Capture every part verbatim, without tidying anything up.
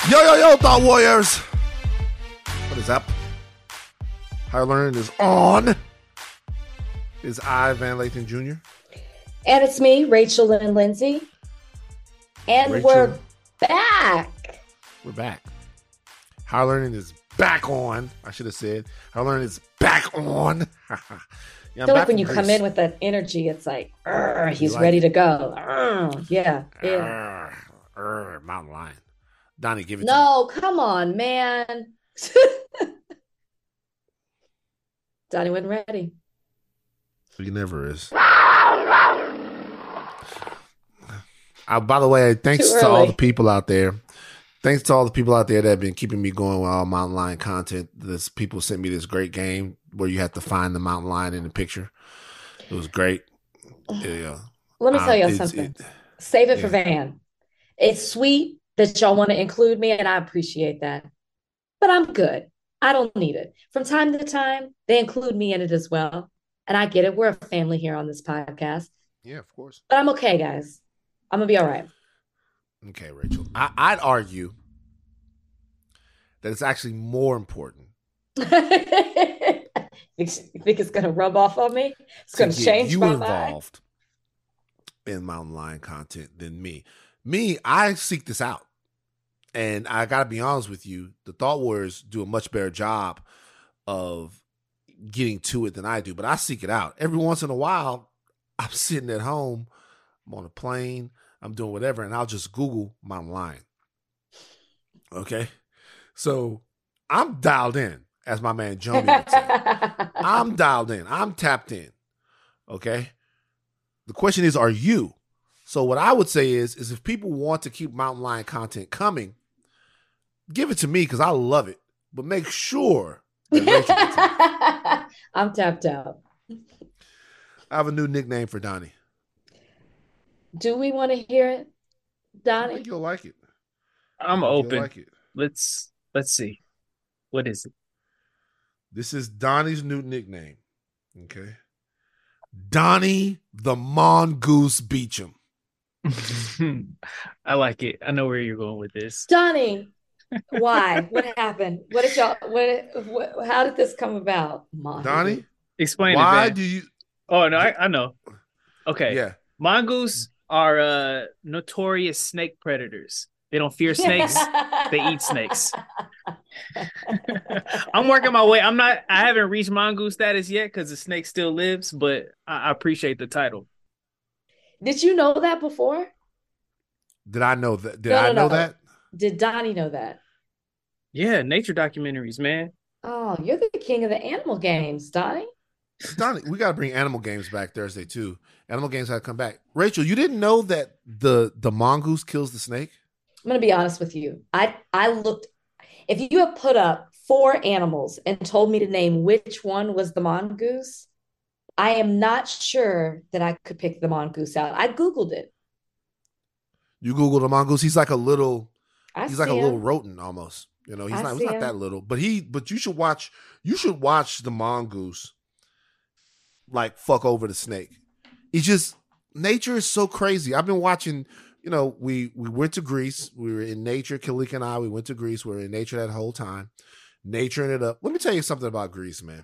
Yo, yo, yo, Thought Warriors. What is up? Higher Learning is on. It's I, Van Lathan Junior And it's me, Rachel Lynn Lindsay. And Rachel. we're back. We're back. Higher Learning is back on. I should have said Higher Learning is back on. Yeah, I feel like when you Greece. Come in with that energy, it's like, he's like ready it? to go. Urgh, yeah. yeah. Urgh, urgh, mountain lion. Donnie, give it no, to me. come on, man. Donnie wasn't ready. He never is. Uh, by the way, thanks to all the people out there. Thanks to all the people out there that have been keeping me going with all mountain lion content. This people sent me this great game where you have to find the mountain lion in the picture. It was great. Yeah. Let me tell you uh, something. It, Save it yeah. for Van. It's sweet that y'all want to include me, and I appreciate that. But I'm good. I don't need it. From time to time, they include me in it as well. And I get it. We're a family here on this podcast. Yeah, of course. But I'm okay, guys. I'm going to be all right. Okay, Rachel. I, I'd argue that it's actually more important. You think it's going to rub off on me? It's going to change you my involved mind? In mountain lion content than me. Me, I seek this out. And I got to be honest with you, the Thought Warriors do a much better job of getting to it than I do. But I seek it out. Every once in a while, I'm sitting at home. I'm on a plane. I'm doing whatever. And I'll just Google mountain lion. Okay? So I'm dialed in, as my man Joni would say. I'm dialed in. I'm tapped in. Okay? The question is, are you? So what I would say is, is if people want to keep mountain lion content coming, give it to me because I love it. But make sure that Rachel gets it. I'm tapped out. I have a new nickname for Donnie. Do we want to hear it, Donnie? I think you'll like it. I'm open. Like it. Let's let's see. What is it? This is Donnie's new nickname. Okay. Donnie the Mongoose Beecham. I like it. I know where you're going with this. Donnie, why? What happened? What did y'all what, what how did this come about? Mongoose. Donnie? Explain why it. Why do you Oh no, I, I know. Okay. Yeah. Mongoose are uh, notorious snake predators. They don't fear snakes. They eat snakes. I'm working my way. I'm not. I haven't reached mongoose status yet because the snake still lives. But I, I appreciate the title. Did you know that before? Did I know that? Did no, I no, know no. that? Did Donnie know that? Yeah, nature documentaries, man. Oh, you're the king of the animal games, Donnie. Donnie, we got to bring Animal Games back Thursday too. Animal Games got to come back. Rachel, you didn't know that the the mongoose kills the snake? I'm going to be honest with you. I I looked. If you have put up four animals and told me to name which one was the mongoose, I am not sure that I could pick the mongoose out. I Googled it. You Googled a mongoose? He's like a little. I he's like a him. little rodent almost. You know, he's I not. He's not him. that little, but he. But you should watch. You should watch the mongoose. Like fuck over the snake. It's just nature is so crazy. I've been watching. You know, we we went to Greece. We were in nature. Kalika and I. We went to Greece. We were in nature that whole time. Naturing it up. Let me tell you something about Greece, man.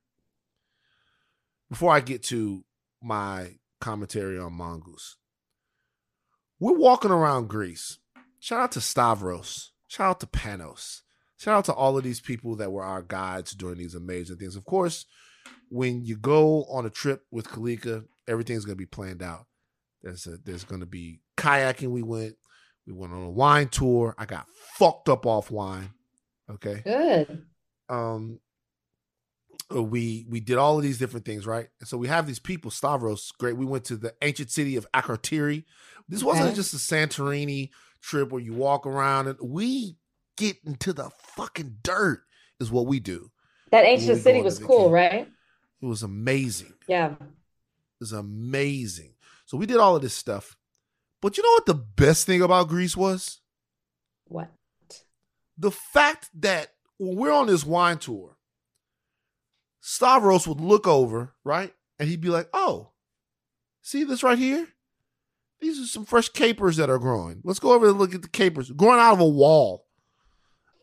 Before I get to my commentary on mongoose, we're walking around Greece. Shout out to Stavros. Shout out to Panos. Shout out to all of these people that were our guides during these amazing things. Of course, when you go on a trip with Kalika, everything's going to be planned out. There's a, there's going to be kayaking. We went. We went on a wine tour. I got fucked up off wine. Okay. Good. Um. We we did all of these different things, right? And so we have these people. Stavros, great. We went to the ancient city of Akrotiri. This wasn't Okay. just a Santorini trip where you walk around and we get into the fucking dirt. Is what we do. That when ancient we go city on was the cool, vacation. right? It was amazing. Yeah. It was amazing. So we did all of this stuff. But you know what the best thing about Greece was? What? The fact that when we're on this wine tour, Stavros would look over, right? And he'd be like, oh, see this right here? These are some fresh capers that are growing. Let's go over and look at the capers growing out of a wall.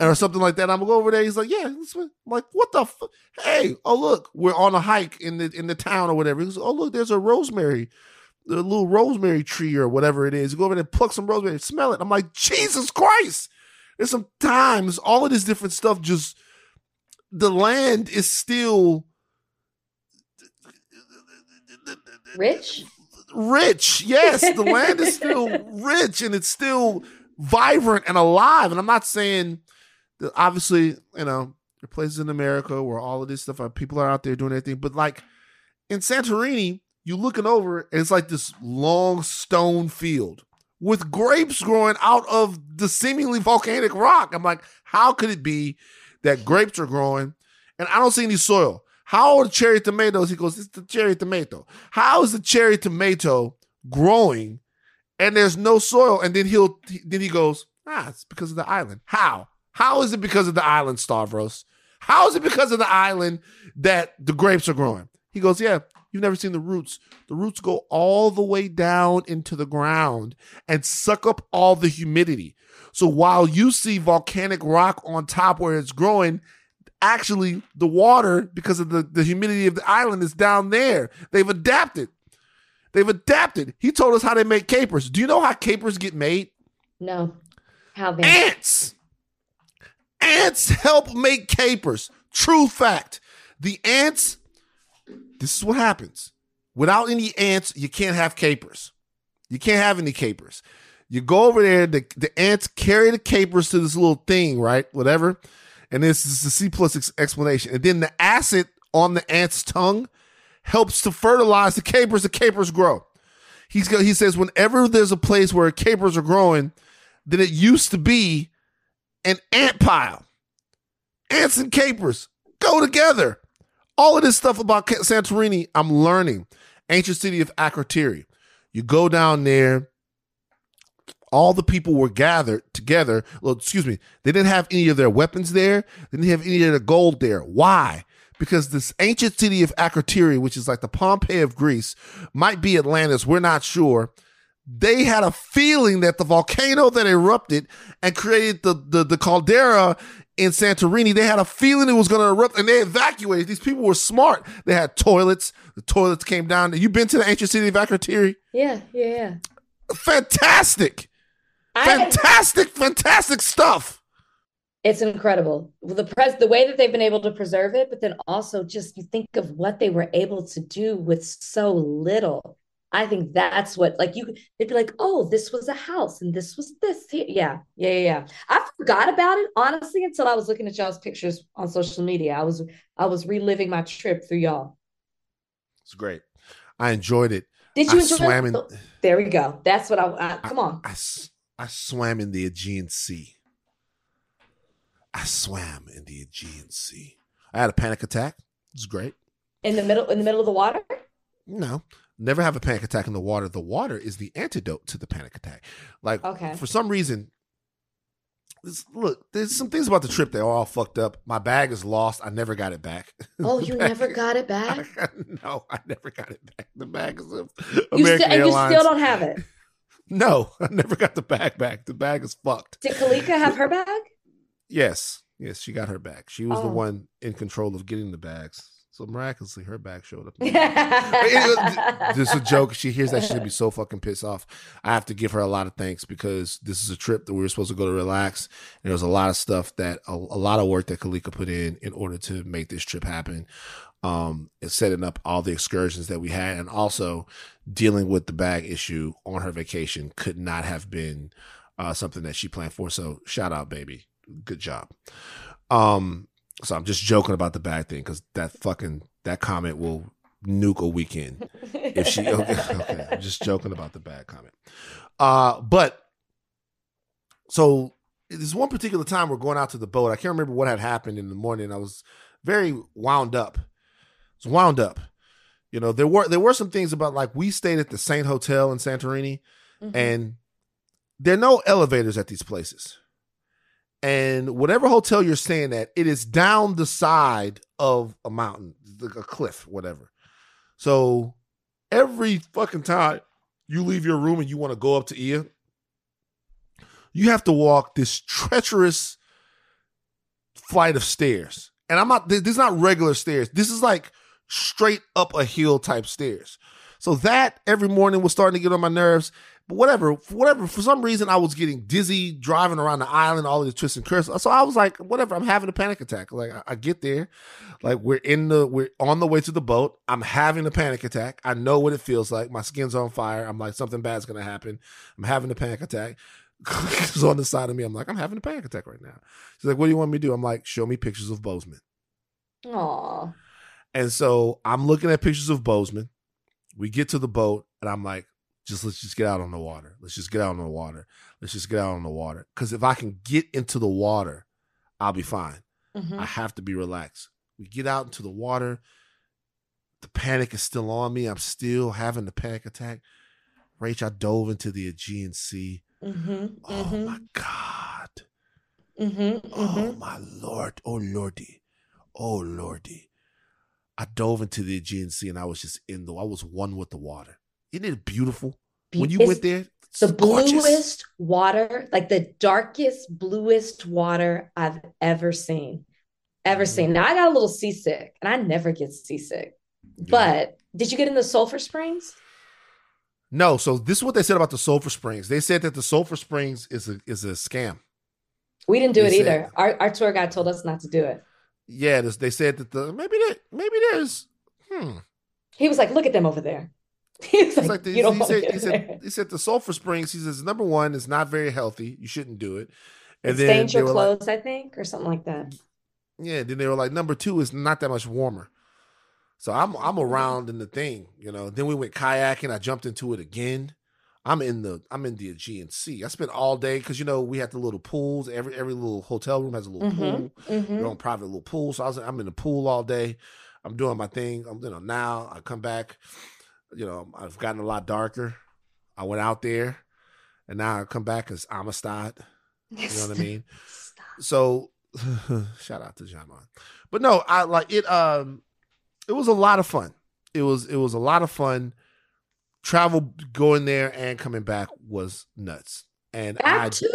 or something like that. I'm gonna go over there. He's like, yeah. I'm like, what the fuck? Hey, oh look, we're on a hike in the in the town or whatever. He goes, oh look, there's a rosemary, the little rosemary tree or whatever it is. You go over there and pluck some rosemary, smell it. I'm like, Jesus Christ. There's some times all of this different stuff just, the land is still rich. Rich, yes. The land is still rich and it's still vibrant and alive. And I'm not saying that obviously, you know, there are places in America where all of this stuff, people are out there doing everything. But like in Santorini, you're looking over and it's like this long stone field with grapes growing out of the seemingly volcanic rock. I'm like, how could it be that grapes are growing and I don't see any soil? How are the cherry tomatoes? He goes, it's the cherry tomato. How is the cherry tomato growing and there's no soil? And then he'll, then he goes, ah, it's because of the island. How? How is it because of the island, Stavros? How is it because of the island that the grapes are growing? He goes, yeah, you've never seen the roots. The roots go all the way down into the ground and suck up all the humidity. So while you see volcanic rock on top where it's growing, actually, the water, because of the, the humidity of the island, is down there. They've adapted. They've adapted. He told us how they make capers. Do you know how capers get made? No. How they? Ants. Ants help make capers. True fact. The ants, this is what happens. Without any ants, you can't have capers. You can't have any capers. You go over there, the, the ants carry the capers to this little thing, right? Whatever. And this is the C plus ex- explanation. And then the acid on the ant's tongue helps to fertilize the capers. The capers grow. He's got, he says whenever there's a place where capers are growing, then it used to be an ant pile. Ants and capers go together. All of this stuff about Santorini, I'm learning. Ancient city of Akrotiri. You go down there. All the people were gathered together. Well, excuse me. They didn't have any of their weapons there. They didn't have any of their gold there. Why? Because this ancient city of Akrotiri, which is like the Pompeii of Greece, might be Atlantis. We're not sure. They had a feeling that the volcano that erupted and created the, the, the caldera in Santorini, they had a feeling it was going to erupt and they evacuated. These people were smart. They had toilets. The toilets came down. You been to the ancient city of Akrotiri? Yeah, yeah, yeah. Fantastic. Fantastic, I, fantastic stuff. It's incredible. The pres the way that they've been able to preserve it, but then also just you think of what they were able to do with so little. I think that's what, like, you, they'd be like, oh, this was a house and this was this here. Yeah, yeah, yeah, yeah. I forgot about it, honestly, until I was looking at y'all's pictures on social media. I was, I was reliving my trip through y'all. It's great. I enjoyed it. Did you I enjoy swam it? in, there we go. That's what I, I come on. I, I, I swam in the Aegean Sea. I swam in the Aegean Sea. I had a panic attack. It was great. In the middle, in the middle of the water? No, never have a panic attack in the water. The water is the antidote to the panic attack. Like, okay. For some reason, this, look, there's some things about the trip that are all fucked up. My bag is lost. I never got it back. Oh, you bag, never got it back? I, no, I never got it back. The bag is American you still, and Airlines. You still don't have it? No, I never got the bag back. The bag is fucked. Did Kalika have her bag? Yes. Yes, she got her bag. She was oh. the one in control of getting the bags. So miraculously, her bag showed up. This is a joke. She hears that, she's gonna be so fucking pissed off. I have to give her a lot of thanks because this is a trip that we were supposed to go to relax. And there was a lot of stuff that, a, a lot of work that Kalika put in in order to make this trip happen. Um, and setting up all the excursions that we had, and also dealing with the bag issue on her vacation could not have been uh, something that she planned for. So shout out, baby. Good job. Um, so I'm just joking about the bag thing because that fucking, that comment will nuke a weekend if she, okay, okay. I'm just joking about the bag comment. Uh, but so there's one particular time we're going out to the boat. I can't remember what had happened in the morning. I was very wound up. I was wound up. You know, there were, there were some things about, like, we stayed at the Saint Hotel in Santorini, mm-hmm. and there are no elevators at these places. And whatever hotel you're staying at, it is down the side of a mountain, like a cliff, whatever. So every fucking time you leave your room and you want to go up to Ia, you have to walk this treacherous flight of stairs. And I'm not, this is not regular stairs. This is like straight up a hill type stairs. So that every morning was starting to get on my nerves. But whatever, for whatever, for some reason I was getting dizzy driving around the island, all of the twists and curves. So I was like, whatever, I'm having a panic attack. Like I, I get there, like we're in the, we're on the way to the boat. I'm having a panic attack. I know what it feels like. My skin's on fire. I'm like, something bad's going to happen. I'm having a panic attack. She's on the side of me. I'm like, I'm having a panic attack right now. She's like, what do you want me to do? I'm like, show me pictures of Bozeman. Aww. And so I'm looking at pictures of Bozeman. We get to the boat and I'm like, just let's just get out on the water. Let's just get out on the water. Let's just get out on the water. Because if I can get into the water, I'll be fine. Mm-hmm. I have to be relaxed. We get out into the water. The panic is still on me. I'm still having the panic attack. Rach, I dove into the Aegean Sea. Mm-hmm. Oh, mm-hmm. my God. Mm-hmm. Oh, mm-hmm. my Lord. Oh, Lordy. Oh, Lordy. I dove into the Aegean Sea and I was just in the, I was one with the water. Isn't it beautiful? When you it's went there, the gorgeous. Bluest water, like the darkest, bluest water I've ever seen. Ever mm-hmm. seen. Now I got a little seasick, and I never get seasick. Yeah. But did you get in the Sulphur Springs? No. So this is what they said about the Sulphur Springs. They said that the Sulphur Springs is a is a scam. We didn't do they it said, either. Our our tour guide told us not to do it. Yeah, they said that the maybe that maybe there's hmm. He was like, look at them over there. He was like, like the, you don't he, said, he, said, he said the Sulphur Springs, he says, number one, is not very healthy. You shouldn't do it. And it then stains your clothes, like, I think, or something like that. Yeah, then they were like, number two is not that much warmer. So I'm I'm around in the thing, you know. Then we went kayaking. I jumped into it again. I'm in the I'm in the Aegean Sea. I spent all day because you know we had the little pools. Every every little hotel room has a little mm-hmm, pool. Mm-hmm. Your own private little pool. So I was I'm in the pool all day. I'm doing my thing. I'm you know now I come back. You know I've gotten a lot darker. I went out there, and now I come back as Amistad. You know what I mean? So shout out to Jamon. But no, I like it. Um, it was a lot of fun. It was it was a lot of fun. Travel going there and coming back was nuts. And back I too?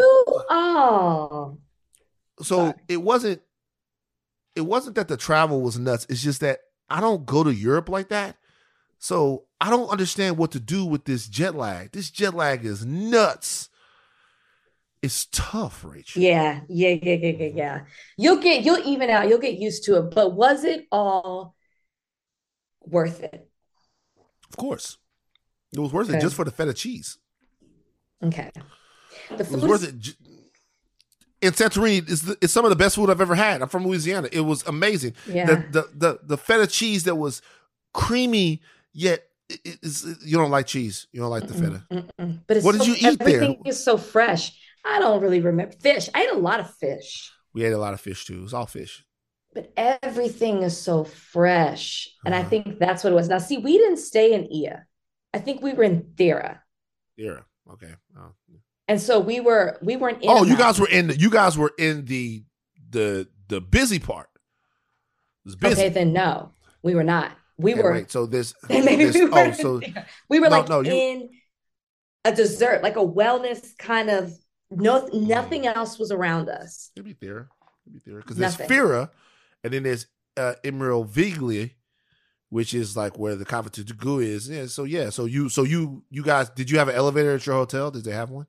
Oh. So Sorry. it wasn't it wasn't that the travel was nuts. It's just that I don't go to Europe like that. So I don't understand what to do with this jet lag. This jet lag is nuts. It's tough, Rachel. Yeah, yeah, yeah, yeah, yeah, yeah. You'll get you'll even out, you'll get used to it. But was it all worth it? Of course. It was worth okay. it just for the feta cheese. Okay. The food it was worth it. In Santorini, it's, the, it's some of the best food I've ever had. I'm from Louisiana. It was amazing. Yeah. The, the, the, the feta cheese that was creamy, yet it, it's, it, you don't like cheese. You don't like the feta. Mm-mm. But it's what so, did you eat everything there? Everything is so fresh. I don't really remember. Fish. I ate a lot of fish. We ate a lot of fish too. It was all fish. But everything is so fresh. And uh-huh. I think that's what it was. Now, see, we didn't stay in Ia. I think we were in Thera. Thera. Okay. Oh. And so we were we weren't in Oh, you guys were in the, you guys were in the the the busy part. It was busy. Okay, then no. We were not. We okay, were wait, so this, maybe this we were oh so we were no, like no, you, in a dessert, like a wellness kind of no nothing mm. else was around us. It'd be Thera. It'd be Thera. Because there's Fira and then there's uh Emerald Vigli, which is like where the Cava de Gou is. Yeah, so yeah, so you, so you, you guys, did you have an elevator at your hotel? Did they have one?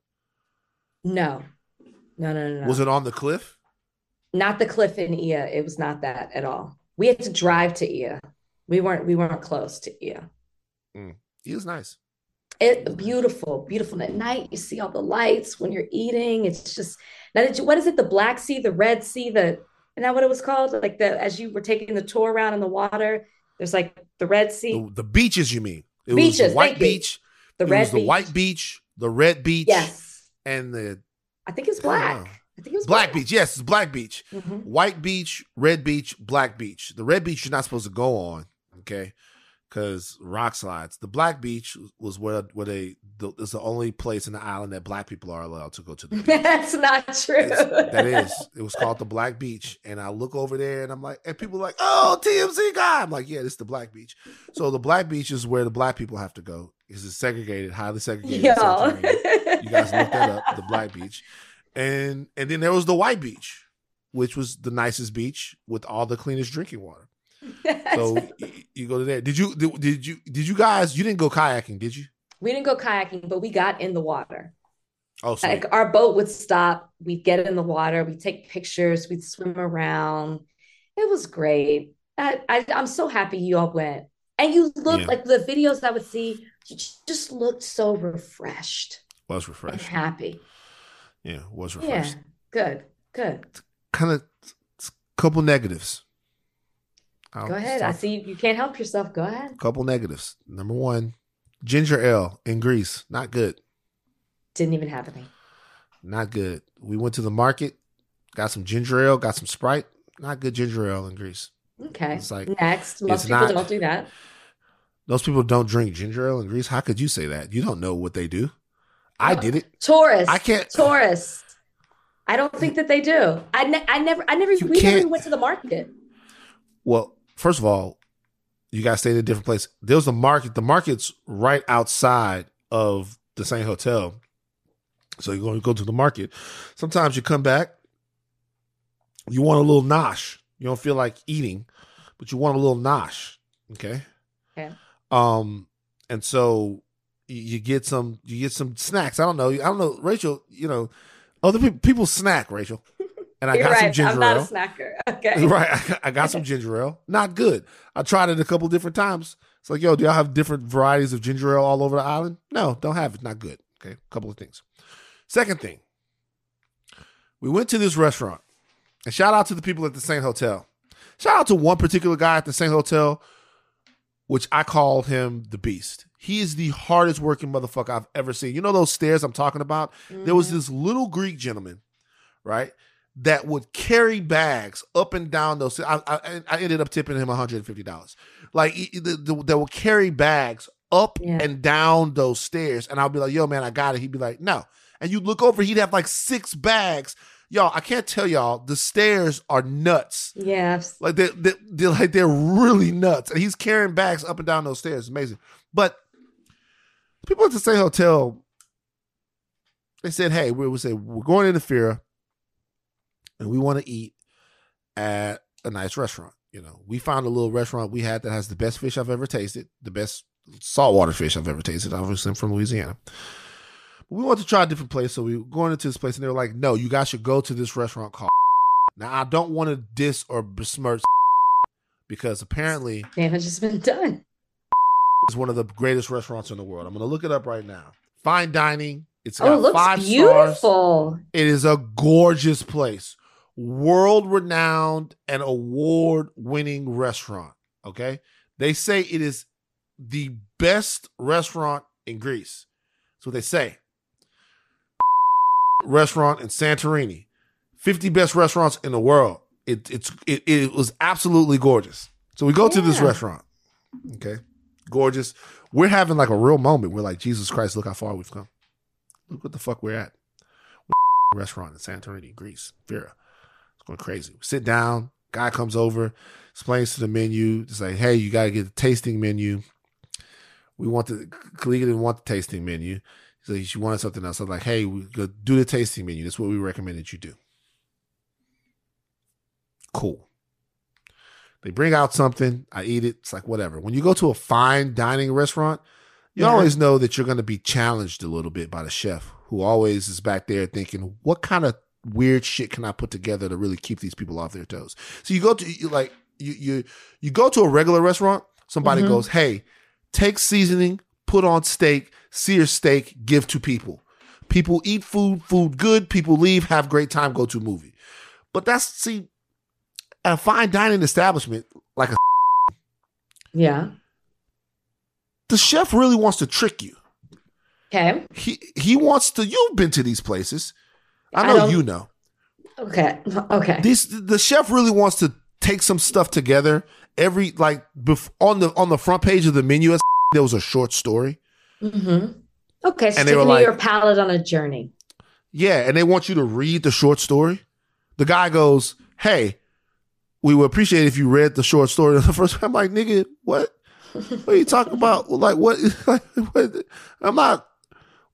No, no, no, no. no. Was it on the cliff? Not the cliff in Ia. It was not that at all. We had to drive to Ia. We weren't, we weren't close to Ia. Mm. It was nice. It beautiful, beautiful. At night, you see all the lights when you're eating. It's just now. Did you, what is it? The Black Sea, the Red Sea, the isn't that what it was called? Like the as you were taking the tour around in the water. There's like the Red Sea. The, the beaches, you mean? It beaches, was the white beach. The it red was the beach. white beach, the red beach. Yes. And the I think it's black. I, I think it was Black black. Beach. Yes, it's Black Beach. Mm-hmm. White beach, red beach, black beach. The red beach you're not supposed to go on, okay? Because rock slides. The Black Beach was where where they the, it's the only place in the island that black people are allowed to go to. The beach. That's not true. It's, that is. It was called the Black Beach, and I look over there, and I'm like, and people are like, "Oh, T M Z guy." I'm like, "Yeah, this is the Black Beach." So the Black Beach is where the black people have to go because it's segregated, highly segregated. You guys look that up, the Black Beach, and and then there was the White Beach. which was the nicest beach with all the cleanest drinking water. So you, you go to there. Did you did, did you did you guys? You didn't go kayaking, did you? We didn't go kayaking, but we got in the water. Oh, sweet. Like our boat would stop. We'd get in the water. We'd take pictures. We'd swim around. It was great. I, I, I'm so happy you all went. And you looked Yeah. like the videos I would see, you just looked so refreshed. Was refreshed. And happy. Yeah, was refreshed. Yeah, good, good. Kind of couple negatives. I'll Go ahead. I see you, you can't help yourself. Go ahead. Couple negatives. Number one, ginger ale in Greece. Not good. Didn't even have any. Not good. We went to the market, got some ginger ale, got some Sprite. Not good ginger ale in Greece. Okay. It's like, next. Most people not, don't do that. Those people don't drink ginger ale in Greece. How could you say that? You don't know what they do. I did it. Tourists. I can't. Tourists. I don't think that they do. I, ne- I never, I never, You we never can't- even went to the market. Well, first of all, you guys stayed in a different place. There was a market. The market's right outside of the same hotel. So you're going to go to the market. Sometimes you come back, you want a little nosh. You don't feel like eating, but you want a little nosh. Okay. Okay. Um, and so you, you get some, you get some snacks. I don't know. I don't know, Rachel. You know, other people people snack, Rachel. And I You're got right. some ginger I'm not ale. a snacker. Okay. Right. I got, I got some ginger ale. Not good. I tried it a couple different times. It's like, yo, do y'all have different varieties of ginger ale all over the island? No, don't have it. Not good. Okay. A couple of things. Second thing, we went to this restaurant, and shout out to the people at the Saint Hotel. Shout out to one particular guy at the Saint Hotel, which I called him the Beast. He is the hardest working motherfucker I've ever seen. You know those stairs I'm talking about? Mm-hmm. There was this little Greek gentleman, right, that would carry bags up and down those. I, I, I ended up tipping him one hundred fifty dollars. Like, that would carry bags up yeah. and down those stairs. And I'll be like, yo, man, I got it. He'd be like, no. And you look over, he'd have like six bags. Y'all, I can't tell y'all, the stairs are nuts. Yeah. Like they're, they're, they're like they're really nuts. And he's carrying bags up and down those stairs. It's amazing. But people at the same hotel, they said, hey, we would say we're going to Fira and we want to eat at a nice restaurant. You know, we found a little restaurant we had that has the best fish I've ever tasted, the best saltwater fish I've ever tasted. Obviously, I'm from Louisiana. We wanted to try a different place, so we were going into this place, and they were like, no, you guys should go to this restaurant called. Now, I don't want to diss or besmirch because apparently damage has been done. It's one of the greatest restaurants in the world. I'm going to look it up right now. Fine dining. It's got oh, it looks five beautiful. Stars. It is a gorgeous place. World-renowned and award-winning restaurant, okay? They say it is the best restaurant in Greece. That's what they say. Restaurant in Santorini, fifty best restaurants in the world. It it's it, it was absolutely gorgeous. So we go yeah. to this restaurant. Okay, gorgeous. We're having like a real moment. We're like, Jesus Christ, look how far we've come. Look what the fuck we're at. We're restaurant in Santorini, Greece. Vera, it's going crazy. We sit down. Guy comes over, explains to the menu. It's like, hey, you got to get the tasting menu. We want the Kalika didn't want the tasting menu. So she wanted something else. I was like, hey, we go do the tasting menu. That's what we recommend that you do. Cool. They bring out something. I eat it. It's like, whatever. When you go to a fine dining restaurant, you yeah. always know that you're going to be challenged a little bit by the chef, who always is back there thinking, what kind of weird shit can I put together to really keep these people off their toes? So you go to, you like, you you you go to a regular restaurant, somebody mm-hmm. goes, hey, take seasoning, put on steak, sear steak, give to people. People eat food, food good. People leave, have great time, go to a movie. But that's, see, at a fine dining establishment, like a yeah, the chef really wants to trick you. Okay. He he wants to, you've been to these places. I know I you know. Okay. Okay. These, the chef really wants to take some stuff together. Every, like, bef- on the on the front page of the menu, there was a short story. Mm-hmm. Okay, so and taking like, your palate on a journey. Yeah, and they want you to read the short story. The guy goes, hey, we would appreciate it if you read the short story the first time. I'm like, nigga, what? What are you talking about? Like, what? Like, what? I'm not,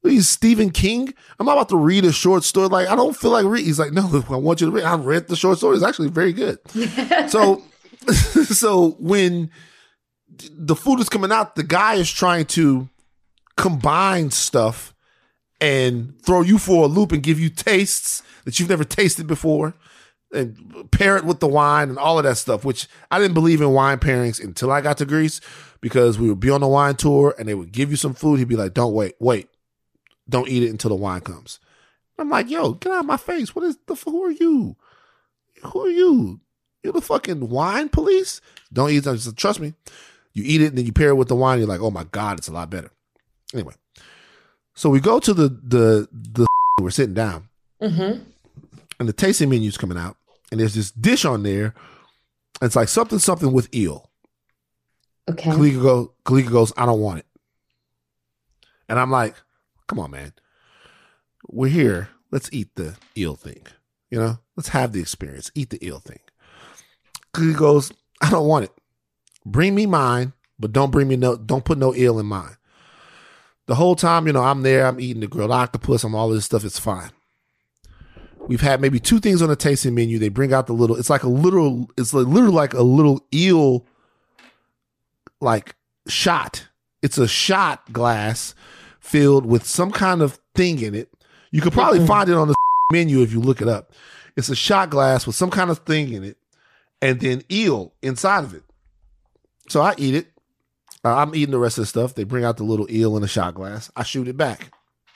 He's Stephen King. I'm not about to read a short story. Like, I don't feel like reading. He's like, no, I want you to read. I read the short story. It's actually very good. so, so when the food is coming out, the guy is trying to combine stuff and throw you for a loop and give you tastes that you've never tasted before and pair it with the wine and all of that stuff, which I didn't believe in wine pairings until I got to Greece, because we would be on the wine tour and they would give you some food. He'd be like, don't wait, wait. Don't eat it until the wine comes. I'm like, yo, get out of my face. What is the, who are you? Who are you? You're the fucking wine police? Don't eat it. Just trust me. You eat it and then you pair it with the wine. You're like, oh my God, it's a lot better. Anyway. So we go to the, the, the, we're sitting down mm-hmm. and the tasting menu's coming out and there's this dish on there. It's like something, something with eel. Okay. Kalika, go, Kalika goes, I don't want it. And I'm like, come on, man. We're here. Let's eat the eel thing. You know, let's have the experience. Eat the eel thing. He goes, I don't want it. Bring me mine, but don't bring me no, don't put no eel in mine. The whole time, you know, I'm there, I'm eating the grilled octopus, I'm all this stuff. It's fine. We've had maybe two things on the tasting menu. They bring out the little, it's like a little, it's like literally like a little eel, like shot. It's a shot glass filled with some kind of thing in it. You could probably mm-hmm. find it on the menu if you look it up. It's a shot glass with some kind of thing in it and then eel inside of it. So I eat it. Uh, I'm eating the rest of the stuff. They bring out the little eel in a shot glass. I shoot it back.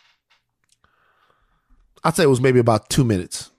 I'd say it was maybe about two minutes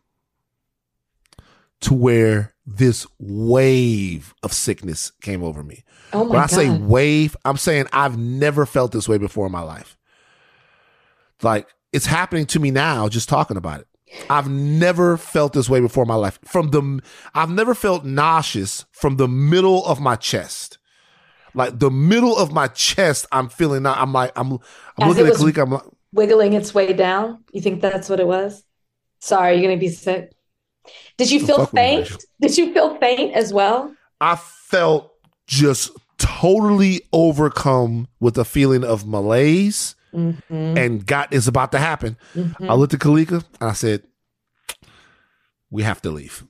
to where this wave of sickness came over me. Oh my when I God. say wave, I'm saying I've never felt this way before in my life. Like, it's happening to me now just talking about it. I've never felt this way before in my life. From the, I've never felt nauseous from the middle of my chest. Like the middle of my chest, I'm feeling. I'm like, I'm, I'm looking at Kalika. I'm like, wiggling its way down. You think that's what it was? Sorry, you're gonna be sick. Did you feel faint? Did you feel faint as well? I felt just totally overcome with a feeling of malaise. Mm-hmm. And got is about to happen. Mm-hmm. I looked at Kalika and I said, we have to leave.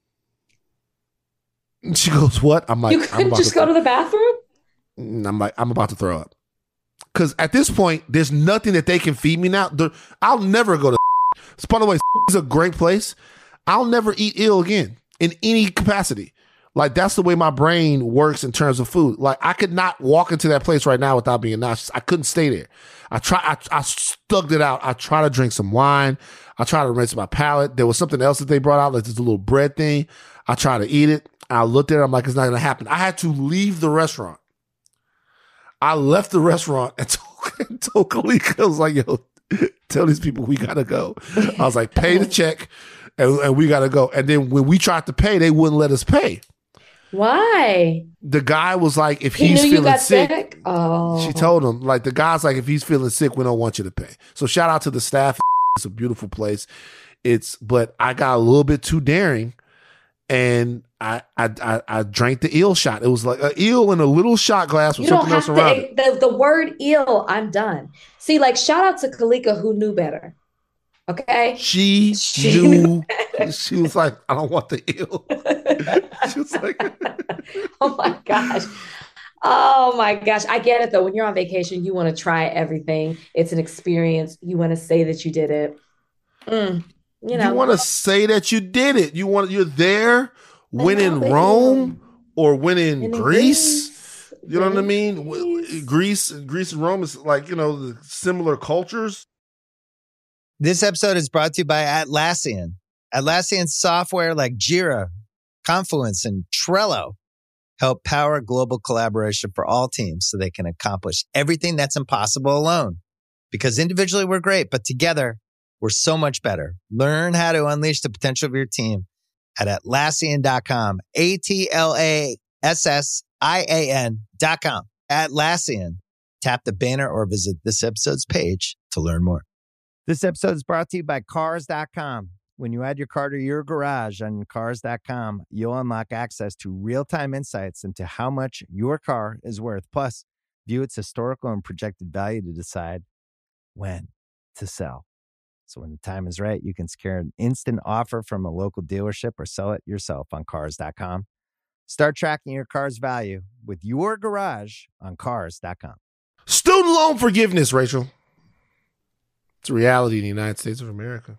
And she goes, what? I'm like, you couldn't just to go to the bathroom? And I'm like, I'm about to throw up. Because at this point, there's nothing that they can feed me now. They're, I'll never go to so by the way, is a great place. I'll never eat ill again in any capacity. Like, that's the way my brain works in terms of food. Like, I could not walk into that place right now without being nauseous. I couldn't stay there. I try, I, I stuck it out. I try to drink some wine. I try to rinse my palate. There was something else that they brought out, like this little bread thing. I try to eat it. I looked at it. I'm like, it's not going to happen. I had to leave the restaurant. I left the restaurant and told, and told Kalika, I was like, yo, tell these people we got to go. I was like, pay the check and, and we got to go. And then when we tried to pay, they wouldn't let us pay. Why? The guy was like, if he he's knew feeling you got sick, sick? Oh. She told him, like, the guy's like, if he's feeling sick, we don't want you to pay. So shout out to the staff. It's a beautiful place. It's, but I got a little bit too daring and I I I, I drank the eel shot. It was like an eel in a little shot glass with you something else around to, it. The, the word eel, I'm done. See, like, shout out to Kalika who knew better. Okay. She, she knew. She was like, I don't want the eel. She was like, oh my gosh. Oh my gosh. I get it though. When you're on vacation, you want to try everything. It's an experience. You want to say that you did it. Mm, you know. You want to say that you did it. You want you're there when in Rome or when in, in Greece. Greece. You know what I mean? Greece. Greece, Greece and Rome is like, you know, the similar cultures. This episode is brought to you by Atlassian. Atlassian software like Jira, Confluence, and Trello help power global collaboration for all teams so they can accomplish everything that's impossible alone. Because individually we're great, but together we're so much better. Learn how to unleash the potential of your team at Atlassian dot com. A T L A S S I A N dot com. Atlassian. Tap the banner or visit this episode's page to learn more. This episode is brought to you by Cars dot com. When you add your car to your garage on Cars dot com, you'll unlock access to real-time insights into how much your car is worth. Plus, view its historical and projected value to decide when to sell. So when the time is right, you can secure an instant offer from a local dealership or sell it yourself on cars dot com. Start tracking your car's value with your garage on cars dot com. Student loan forgiveness, Rachel. It's a reality in the United States of America.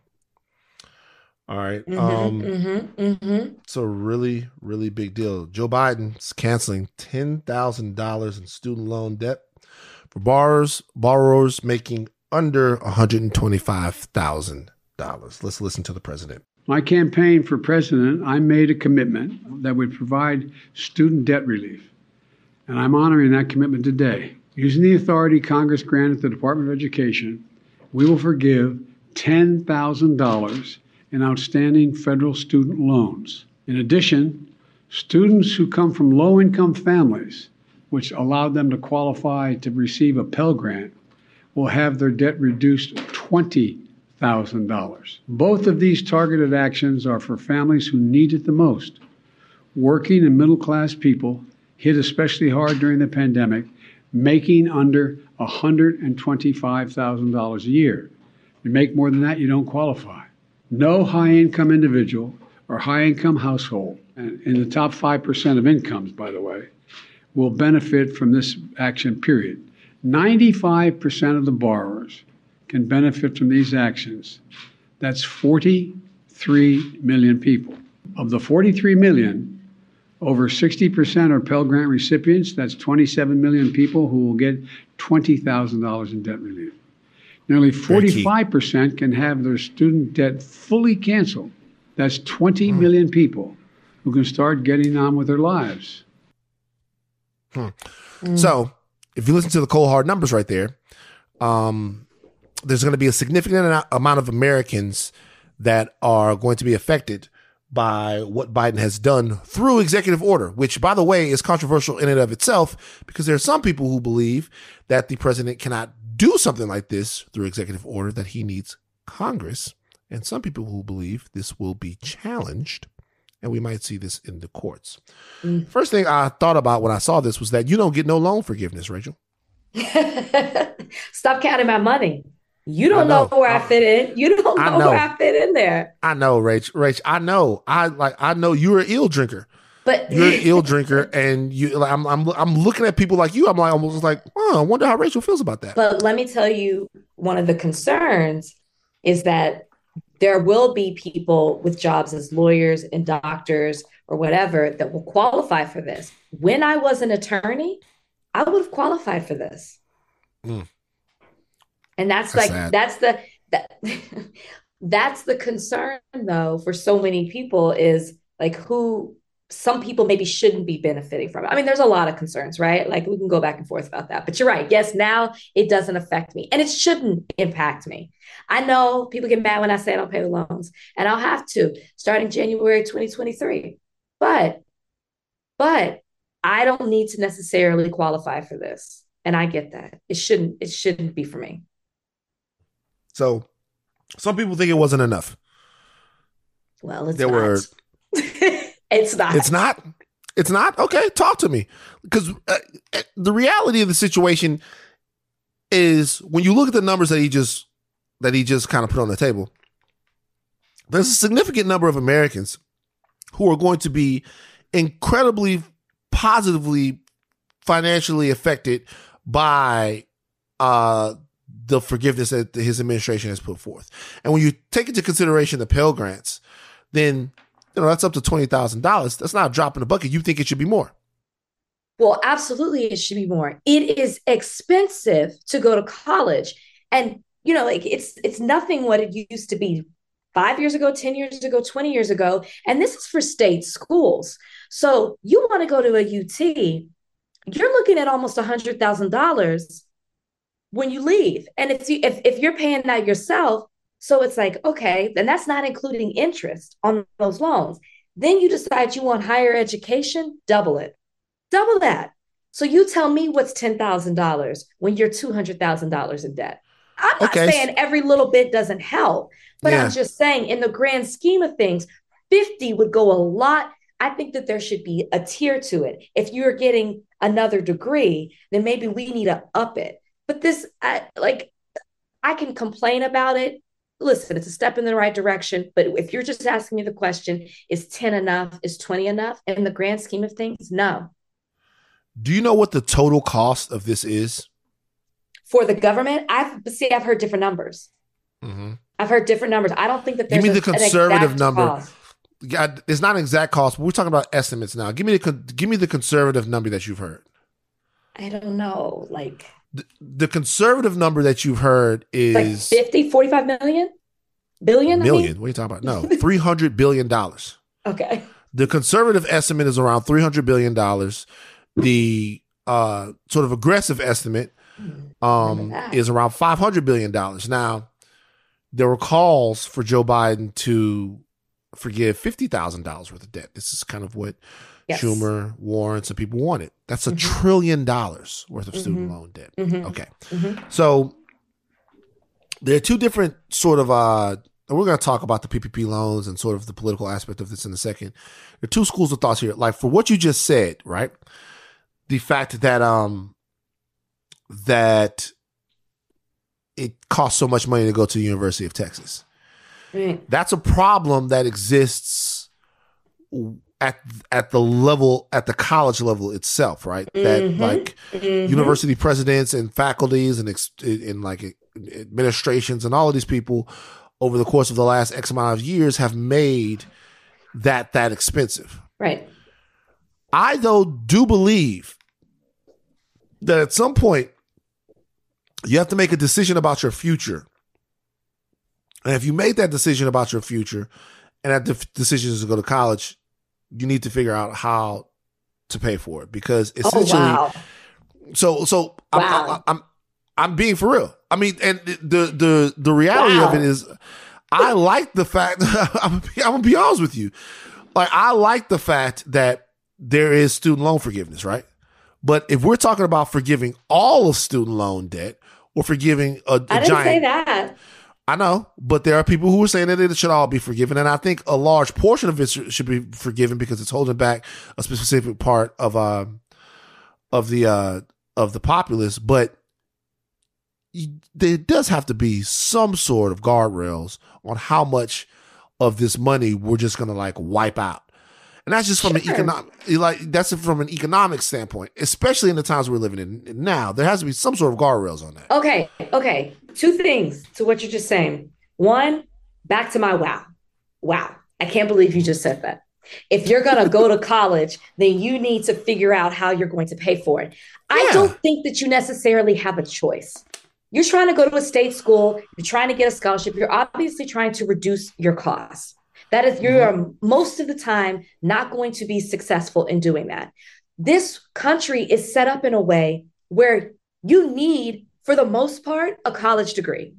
All right. Mm-hmm, um, mm-hmm, mm-hmm. It's a really, really big deal. Joe Biden's canceling ten thousand dollars in student loan debt for borrowers, borrowers making under one hundred twenty-five thousand dollars. Let's listen to the president. My campaign for president, I made a commitment that would provide student debt relief. And I'm honoring that commitment today. Using the authority Congress granted the Department of Education, we will forgive ten thousand dollars in outstanding federal student loans. In addition, students who come from low-income families, which allowed them to qualify to receive a Pell Grant, will have their debt reduced twenty thousand dollars. Both of these targeted actions are for families who need it the most. Working and middle-class people hit especially hard during the pandemic, making under one hundred twenty-five thousand dollars a year. If you make more than that, you don't qualify. No high-income individual or high-income household, and in the top five percent of incomes, by the way, will benefit from this action, period. ninety-five percent of the borrowers can benefit from these actions. That's forty-three million people. Of the forty-three million, over sixty percent are Pell Grant recipients. That's twenty-seven million people who will get twenty thousand dollars in debt relief. Nearly forty-five percent can have their student debt fully canceled. That's twenty hmm. million people who can start getting on with their lives. Hmm. Mm. So, if you listen to the cold hard numbers right there, um, there's going to be a significant amount of Americans that are going to be affected by what Biden has done through executive order, which, by the way, is controversial in and of itself, because there are some people who believe that the president cannot do something like this through executive order, that he needs Congress, and some people who believe this will be challenged, and we might see this in the courts. Mm. First thing I thought about when I saw this was that you don't get no loan forgiveness, Rachel. Stop counting my money. You don't know. know where I, I fit in. You don't know, I know where I fit in there. I know, Rach. Rach, I know. I like. I know you're an ill drinker. But you're an ill drinker, and you. Like, I'm. I'm. I'm looking at people like you. I'm like almost like, oh, I wonder how Rachel feels about that. But let me tell you, one of the concerns is that there will be people with jobs as lawyers and doctors or whatever that will qualify for this. When I was an attorney, I would have qualified for this. Mm. And that's, that's like, sad. that's the, that, that's the concern though, for so many people, is like who, some people maybe shouldn't be benefiting from it. I mean, there's a lot of concerns, right? Like we can go back and forth about that, but you're right. Yes. Now it doesn't affect me, and it shouldn't impact me. I know people get mad when I say I don't pay the loans, and I'll have to starting January, twenty twenty-three, but, but I don't need to necessarily qualify for this. And I get that. It shouldn't, it shouldn't be for me. So some people think it wasn't enough. Well, it's there not. Were, it's not. It's not. It's not. Okay. Talk to me. Because uh, the reality of the situation is, when you look at the numbers that he just, that he just kind of put on the table, there's a significant number of Americans who are going to be incredibly positively financially affected by uh, the forgiveness that his administration has put forth. And when you take into consideration the Pell Grants, then you know that's up to twenty thousand dollars. That's not a drop in the bucket. You think it should be more? Well, absolutely, it should be more. It is expensive to go to college, and you know, like it's it's nothing what it used to be five years ago, ten years ago, twenty years ago. And this is for state schools. So you want to go to a U T, you're looking at almost one hundred thousand dollars when you leave. And if, you, if, if you're paying that yourself, so it's like, okay, then that's not including interest on those loans. Then you decide you want higher education, double it, double that. So you tell me what's ten thousand dollars when you're two hundred thousand dollars in debt. I'm not okay. saying every little bit doesn't help, but yeah. I'm just saying in the grand scheme of things, fifty would go a lot. I think that there should be a tier to it. If you're getting another degree, then maybe we need to up it. But this, I, like, I can complain about it. Listen, it's a step in the right direction. But if you're just asking me the question, is ten enough? Is twenty enough? In the grand scheme of things, no. Do you know what the total cost of this is? For the government, I've see, I've heard different numbers. Mm-hmm. I've heard different numbers. I don't think that there's Give me a, the conservative number. Cost. Yeah, it's not an exact cost, but we're talking about estimates now. Give me the give me the conservative number that you've heard. I don't know, like the, the conservative number that you've heard is like fifty, forty-five million, billion, million. I mean? What are you talking about? No, three hundred billion dollars. Okay. The conservative estimate is around three hundred billion dollars. The uh, sort of aggressive estimate um, is around five hundred billion dollars. Now, there were calls for Joe Biden to forgive fifty thousand dollars worth of debt. This is kind of what yes. Schumer, Warren, some people wanted. That's a mm-hmm. trillion dollars worth of mm-hmm. student loan debt. Mm-hmm. Okay. Mm-hmm. So there are two different sort of, uh, and we're going to talk about the P P P loans and sort of the political aspect of this in a second. There are two schools of thoughts here. Like for what you just said, right? The fact that, um, that it costs so much money to go to the University of Texas. Mm. That's a problem that exists at at the level, at the college level itself, right? Mm-hmm. That like mm-hmm. university presidents and faculties and, ex- and like administrations and all of these people over the course of the last X amount of years have made that that expensive. Right. I, though, do believe that at some point you have to make a decision about your future. And if you made that decision about your future and that the decision is to go to college, you need to figure out how to pay for it because essentially, oh, wow. so, so wow. I'm, I'm, I'm, I'm being for real. I mean, and the, the, the reality wow. of it is I like the fact, I'm, I'm gonna be honest with you. Like, I like the fact that there is student loan forgiveness, right? But if we're talking about forgiving all of student loan debt or forgiving a, a I didn't giant, say that. I know, but there are people who are saying that it should all be forgiven. And I think a large portion of it should be forgiven because it's holding back a specific part of, uh, of the, uh, of the populace. But there does have to be some sort of guardrails on how much of this money we're just going to like wipe out. And that's just from sure. an economic, like that's from an economic standpoint, especially in the times we're living in now. There has to be some sort of guardrails on that. Okay. Okay. Two things to what you're just saying. One, back to my wow. Wow. I can't believe you just said that. If you're going to go to college, then you need to figure out how you're going to pay for it. Yeah. I don't think that you necessarily have a choice. You're trying to go to a state school. You're trying to get a scholarship. You're obviously trying to reduce your costs. That is, you are most of the time not going to be successful in doing that. This country is set up in a way where you need, for the most part, a college degree.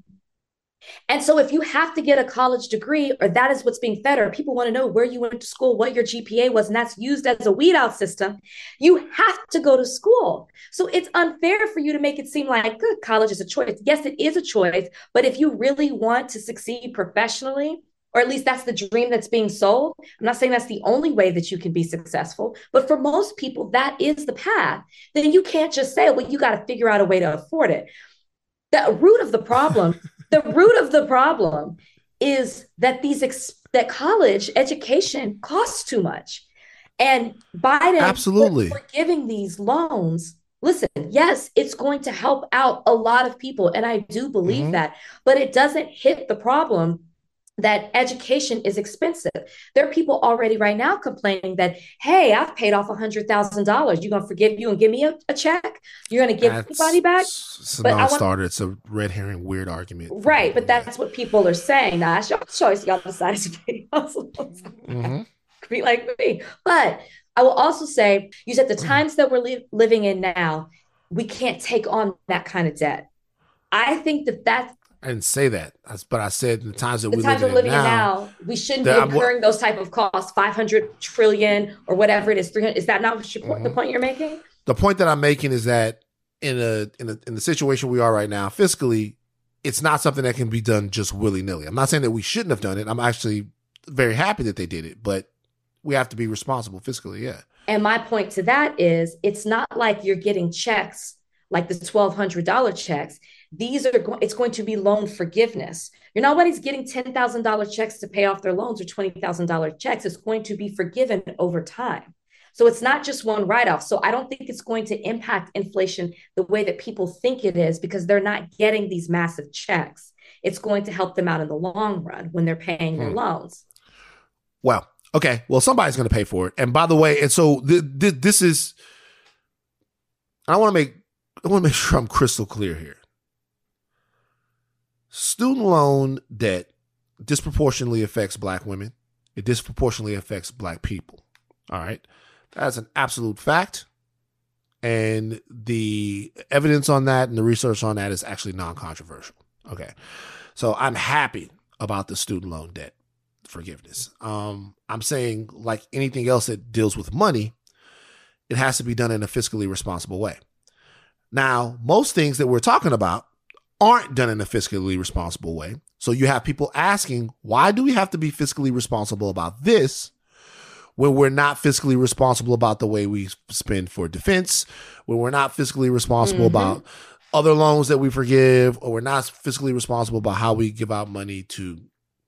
And so if you have to get a college degree, or that is what's being fed, or people want to know where you went to school, what your G P A was, and that's used as a weed out system, you have to go to school. So it's unfair for you to make it seem like good, college is a choice. Yes, it is a choice. But if you really want to succeed professionally, or at least that's the dream that's being sold. I'm not saying that's the only way that you can be successful, but for most people, that is the path. Then you can't just say, well, you got to figure out a way to afford it. The root of the problem, the root of the problem is that these ex- that college education costs too much. And Biden, absolutely, for, for giving these loans, listen, yes, it's going to help out a lot of people. And I do believe mm-hmm. that, but it doesn't hit the problem that education is expensive. There are people already right now complaining that, hey, I've paid off one hundred thousand dollars. You're going to forgive you and give me a, a check? You're going to give that's, anybody back? It's a non-starter. It's a red herring weird argument. Right, but that's that. What people are saying. Now, that's your choice. Y'all decided to pay. mm-hmm. Be like me. But I will also say, you said the times that we're li- living in now, we can't take on that kind of debt. I think that that's I didn't say that, but I said in the times that the we times live we're living in now, in now, we shouldn't be incurring I'm, those type of costs, five hundred trillion or whatever it is, three hundred. Is that not what you, mm-hmm. the point you're making? The point that I'm making is that in a, in a in the situation we are right now, fiscally, it's not something that can be done just willy-nilly. I'm not saying that we shouldn't have done it. I'm actually very happy that they did it, but we have to be responsible fiscally, yeah. And my point to that is it's not like you're getting checks like the twelve hundred dollars checks, these are go- it's going to be loan forgiveness. You're nobody's getting ten thousand dollars checks to pay off their loans or twenty thousand dollars checks. It's going to be forgiven over time. So it's not just one write-off. So I don't think it's going to impact inflation the way that people think it is, because they're not getting these massive checks. It's going to help them out in the long run when they're paying their hmm. loans. Well, okay. Well, somebody's going to pay for it. And by the way, and so th- th- this is, I want to make, I want to make sure I'm crystal clear here. Student loan debt disproportionately affects Black women. It disproportionately affects Black people. All right. That's an absolute fact. And the evidence on that and the research on that is actually non-controversial. Okay. So I'm happy about the student loan debt forgiveness. Um, I'm saying, like anything else that deals with money, it has to be done in a fiscally responsible way. Now, most things that we're talking about aren't done in a fiscally responsible way. So you have people asking, why do we have to be fiscally responsible about this when we're not fiscally responsible about the way we spend for defense, when we're not fiscally responsible mm-hmm. about other loans that we forgive, or we're not fiscally responsible about how we give out money to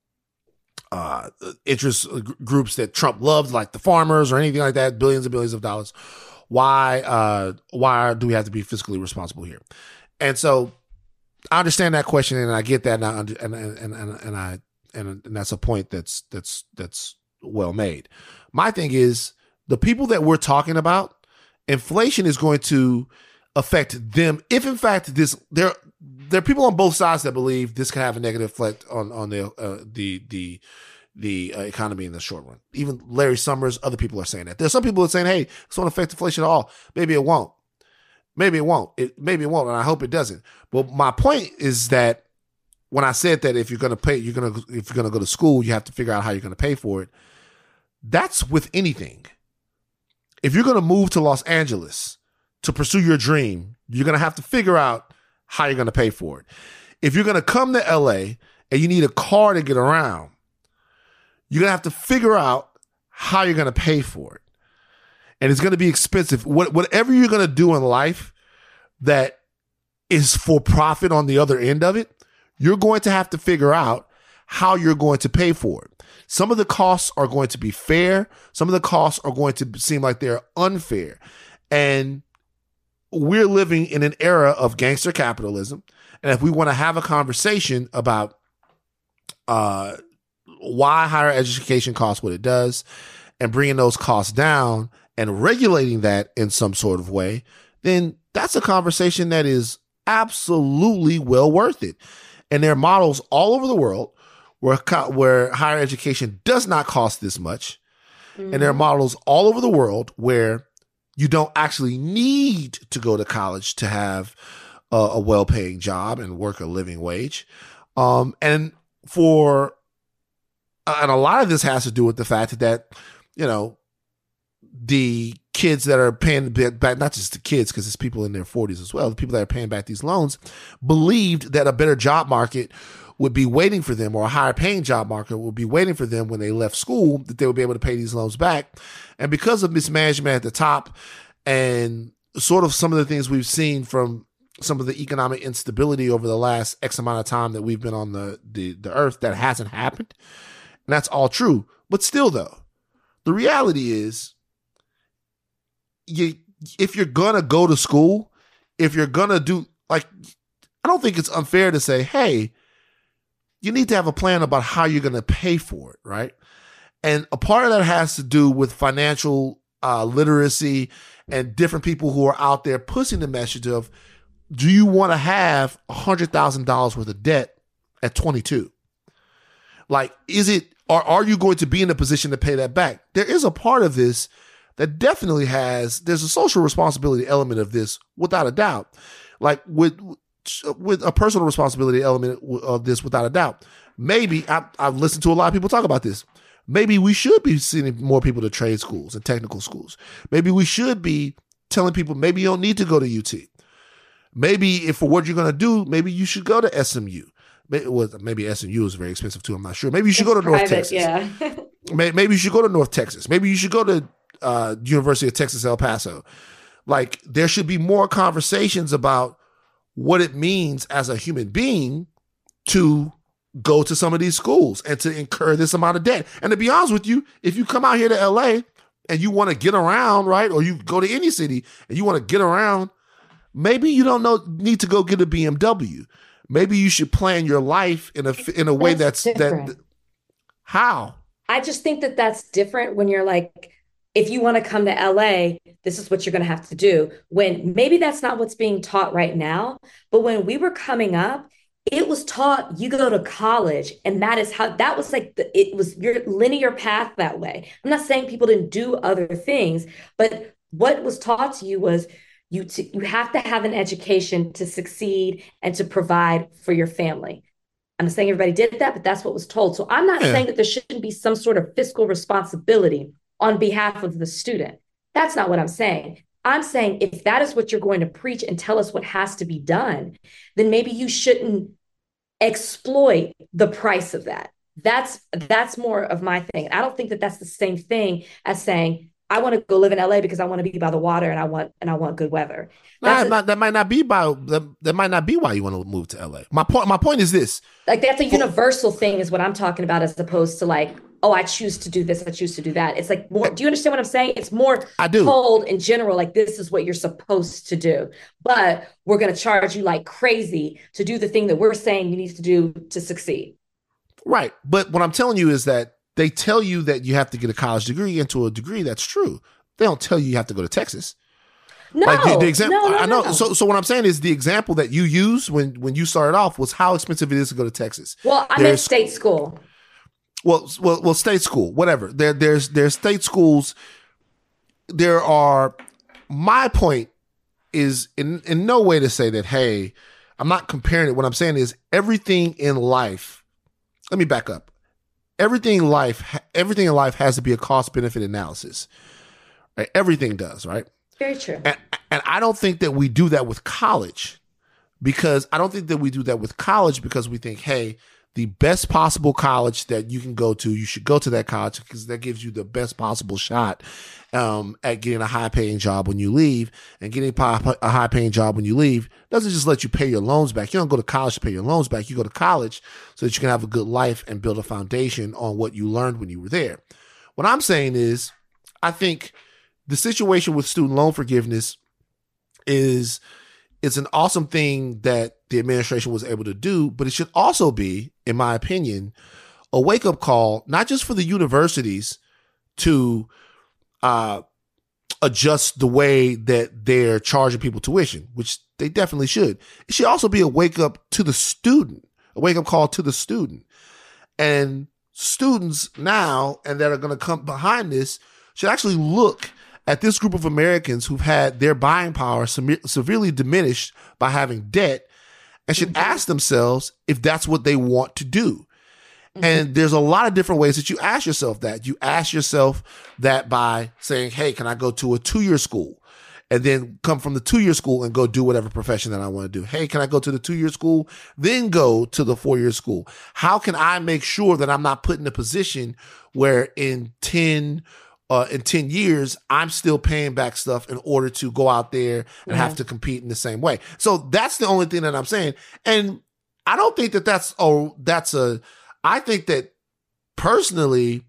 uh, interest groups that Trump loves, like the farmers or anything like that, billions and billions of dollars. Why, uh, why do we have to be fiscally responsible here? And so I understand that question, and I get that, and I, and and and, and I and, and that's a point that's that's that's well made. My thing is, the people that we're talking about, inflation is going to affect them. If in fact this, there there are people on both sides that believe this can have a negative effect on on the uh, the the the uh, economy in the short run. Even Larry Summers, other people are saying that. There's some people that are saying, "Hey, this won't affect inflation at all." Maybe it won't. Maybe it won't. It maybe it won't, and I hope it doesn't. But my point is that when I said that if you're going to pay, you're going to if you're going to go to school, you have to figure out how you're going to pay for it. That's with anything. If you're going to move to Los Angeles to pursue your dream, you're going to have to figure out how you're going to pay for it. If you're going to come to L A and you need a car to get around, you're going to have to figure out how you're going to pay for it. And it's going to be expensive. What, whatever you're going to do in life that is for profit on the other end of it, you're going to have to figure out how you're going to pay for it. Some of the costs are going to be fair. Some of the costs are going to seem like they're unfair. And we're living in an era of gangster capitalism. And if we want to have a conversation about uh, why higher education costs what it does and bringing those costs down and regulating that in some sort of way, then that's a conversation that is absolutely well worth it. And there are models all over the world where where higher education does not cost this much. Mm-hmm. And there are models all over the world where you don't actually need to go to college to have a, a well-paying job and work a living wage. Um, and for, and a lot of this has to do with the fact that, you know, the kids that are paying back, not just the kids, because it's people in their forties as well, the people that are paying back these loans believed that a better job market would be waiting for them, or a higher paying job market would be waiting for them when they left school, that they would be able to pay these loans back. And because of mismanagement at the top and sort of some of the things we've seen from some of the economic instability over the last X amount of time that we've been on the, the, the earth, that hasn't happened. And that's all true. But still though, the reality is, you, if you're going to go to school, if you're going to do, like, I don't think it's unfair to say, hey, you need to have a plan about how you're going to pay for it, right? And a part of that has to do with financial uh, literacy and different people who are out there pushing the message of, do you want to have one hundred thousand dollars worth of debt at twenty-two? Like, is it, or are you going to be in a position to pay that back? There is a part of this that definitely has, there's a social responsibility element of this, without a doubt. Like with, with a personal responsibility element of this, without a doubt. Maybe, I, I've listened to a lot of people talk about this. Maybe we should be sending more people to trade schools and technical schools. Maybe we should be telling people, maybe you don't need to go to U T. Maybe if for what you're going to do, maybe you should go to S M U. Maybe, well, maybe S M U is very expensive too. I'm not sure. Maybe you should it's go to private, North Texas. Yeah. Maybe you should go to North Texas. Maybe you should go to uh, University of Texas, El Paso. Like, there should be more conversations about what it means as a human being to go to some of these schools and to incur this amount of debt. And to be honest with you, if you come out here to L A and you want to get around, right, or you go to any city and you want to get around, maybe you don't know need to go get a B M W. Maybe you should plan your life in a in a way that's, that's that. How? I just think that that's different when you're like, if you want to come to L A, this is what you're going to have to do. When maybe that's not what's being taught right now, but when we were coming up, it was taught you go to college, and that is how, that was like, the, it was your linear path that way. I'm not saying people didn't do other things, but what was taught to you was you, to, you have to have an education to succeed and to provide for your family. I'm not saying everybody did that, but that's what was told. So I'm not yeah. saying that there shouldn't be some sort of fiscal responsibility on behalf of the student. That's not what I'm saying. I'm saying if that is what you're going to preach and tell us what has to be done, then maybe you shouldn't exploit the price of that. That's that's more of my thing. I don't think that that's the same thing as saying, I want to go live in L A because I want to be by the water and I want and I want good weather. Nah, a, not, that might not be by that, that might not be why you want to move to L A. My point my point is this. Like, that's a universal thing is what I'm talking about, as opposed to like, oh, I choose to do this, I choose to do that. It's like more, do you understand what I'm saying? It's more I do. told in general, like, this is what you're supposed to do. But we're going to charge you like crazy to do the thing that we're saying you need to do to succeed. Right. But what I'm telling you is that they tell you that you have to get a college degree, and to a degree that's true. They don't tell you you have to go to Texas. No, like the, the example, no, no, I know. No. So, so what I'm saying is the example that you used when, when you started off was how expensive it is to go to Texas. Well, I'm in state school. Well, well, well, state school, whatever. There, there's, there's state schools. There are. My point is in, in no way to say that, hey, I'm not comparing it. What I'm saying is everything in life. Let me back up. Everything in life, everything in life has to be a cost benefit analysis. Right? Everything does, right? Very true. And, and I don't think that we do that with college, because I don't think that we do that with college because we think, hey, the best possible college that you can go to, you should go to that college because that gives you the best possible shot um, at getting a high paying job when you leave. And getting a high paying job when you leave doesn't just let you pay your loans back. You don't go to college to pay your loans back. You go to college so that you can have a good life and build a foundation on what you learned when you were there. What I'm saying is, I think the situation with student loan forgiveness is it's an awesome thing that the administration was able to do, but it should also be, in my opinion, a wake-up call, not just for the universities to uh, adjust the way that they're charging people tuition, which they definitely should. It should also be a wake-up to the student, a wake-up call to the student. And students now, and that are going to come behind this, should actually look at this group of Americans who've had their buying power se- severely diminished by having debt, and should mm-hmm. ask themselves if that's what they want to do. Mm-hmm. And there's a lot of different ways that you ask yourself that. You ask yourself that by saying, hey, can I go to a two-year school and then come from the two-year school and go do whatever profession that I want to do? Hey, can I go to the two-year school, then go to the four-year school? How can I make sure that I'm not put in a position where in ten Uh, in ten years, I'm still paying back stuff in order to go out there and yeah. have to compete in the same way. So that's the only thing that I'm saying. And I don't think that that's, oh, that's a, I think that personally,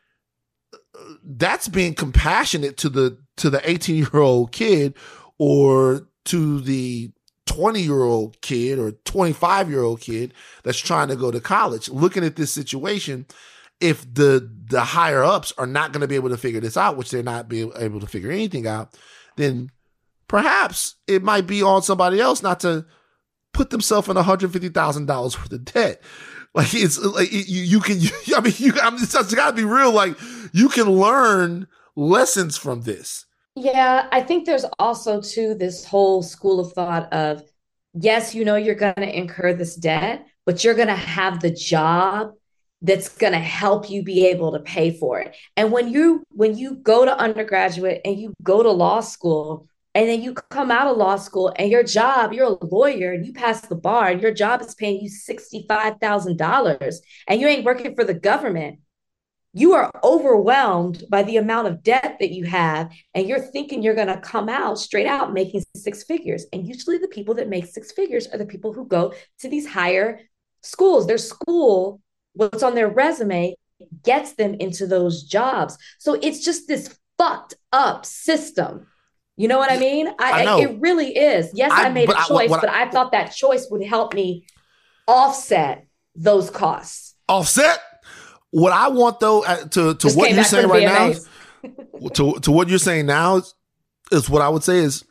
that's being compassionate to the, to the eighteen year old kid or to the twenty year old kid or twenty-five year old kid that's trying to go to college, looking at this situation. If the the higher ups are not going to be able to figure this out, which they're not being able to figure anything out, then perhaps it might be on somebody else not to put themselves in one hundred fifty thousand dollars worth of debt. Like it's like you, you can, you, I mean, you, I mean, it's, it's got to be real. Like you can learn lessons from this. Yeah, I think there's also too this whole school of thought of, yes, you know, you're going to incur this debt, but you're going to have the job that's going to help you be able to pay for it. And when you when you go to undergraduate and you go to law school, and then you come out of law school and your job, you're a lawyer and you pass the bar and your job is paying you sixty-five thousand dollars and you ain't working for the government, you are overwhelmed by the amount of debt that you have, and you're thinking you're going to come out straight out making six figures. And usually the people that make six figures are the people who go to these higher schools. Their school, what's on their resume, gets them into those jobs. So it's just this fucked up system. You know what I mean? I, I know. It really is. Yes, I, I made a choice, I, but I, I thought that choice would help me offset those costs. Offset? What I want though, uh, to, to what you're saying right now, to, to what you're saying now is, is what I would say is,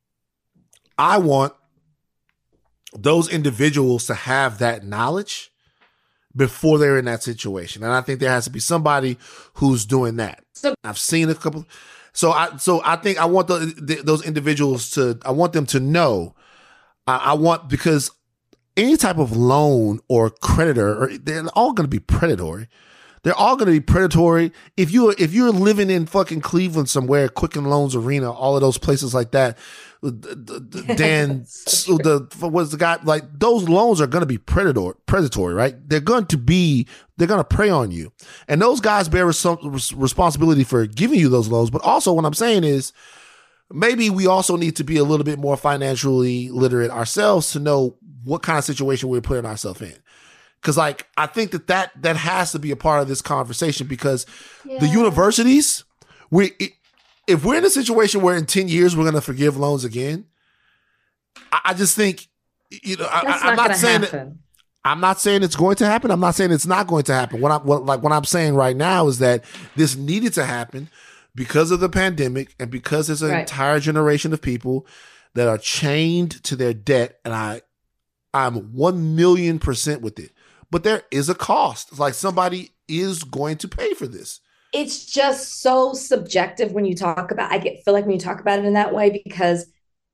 I want those individuals to have that knowledge before they're in that situation. And I think there has to be somebody who's doing that. So, I've seen a couple. So I, so I think I want the, the, those individuals to, I want them to know, I, I want, because any type of loan or creditor, or they're all going to be predatory. They're all going to be predatory. If you if you're living in fucking Cleveland somewhere, Quicken Loans Arena, all of those places like that, Dan, so the what's the guy like? Those loans are going to be predatory, predatory, right? They're going to be, they're going to prey on you, and those guys bear res- responsibility for giving you those loans. But also, what I'm saying is, maybe we also need to be a little bit more financially literate ourselves to know what kind of situation we're putting ourselves in. Because, like, I think that, that that has to be a part of this conversation, because yeah. the universities, we if we're in a situation where in ten years we're going to forgive loans again, I, I just think, you know, I, I'm not, not saying happen. that. I'm not saying it's going to happen. I'm not saying it's not going to happen. What I'm what, like what I'm saying right now is that this needed to happen because of the pandemic, and because there's an right. entire generation of people that are chained to their debt, and I, I'm one million percent with it. But there is a cost. It's like somebody is going to pay for this. It's just so subjective when you talk about, I get feel like when you talk about it in that way, because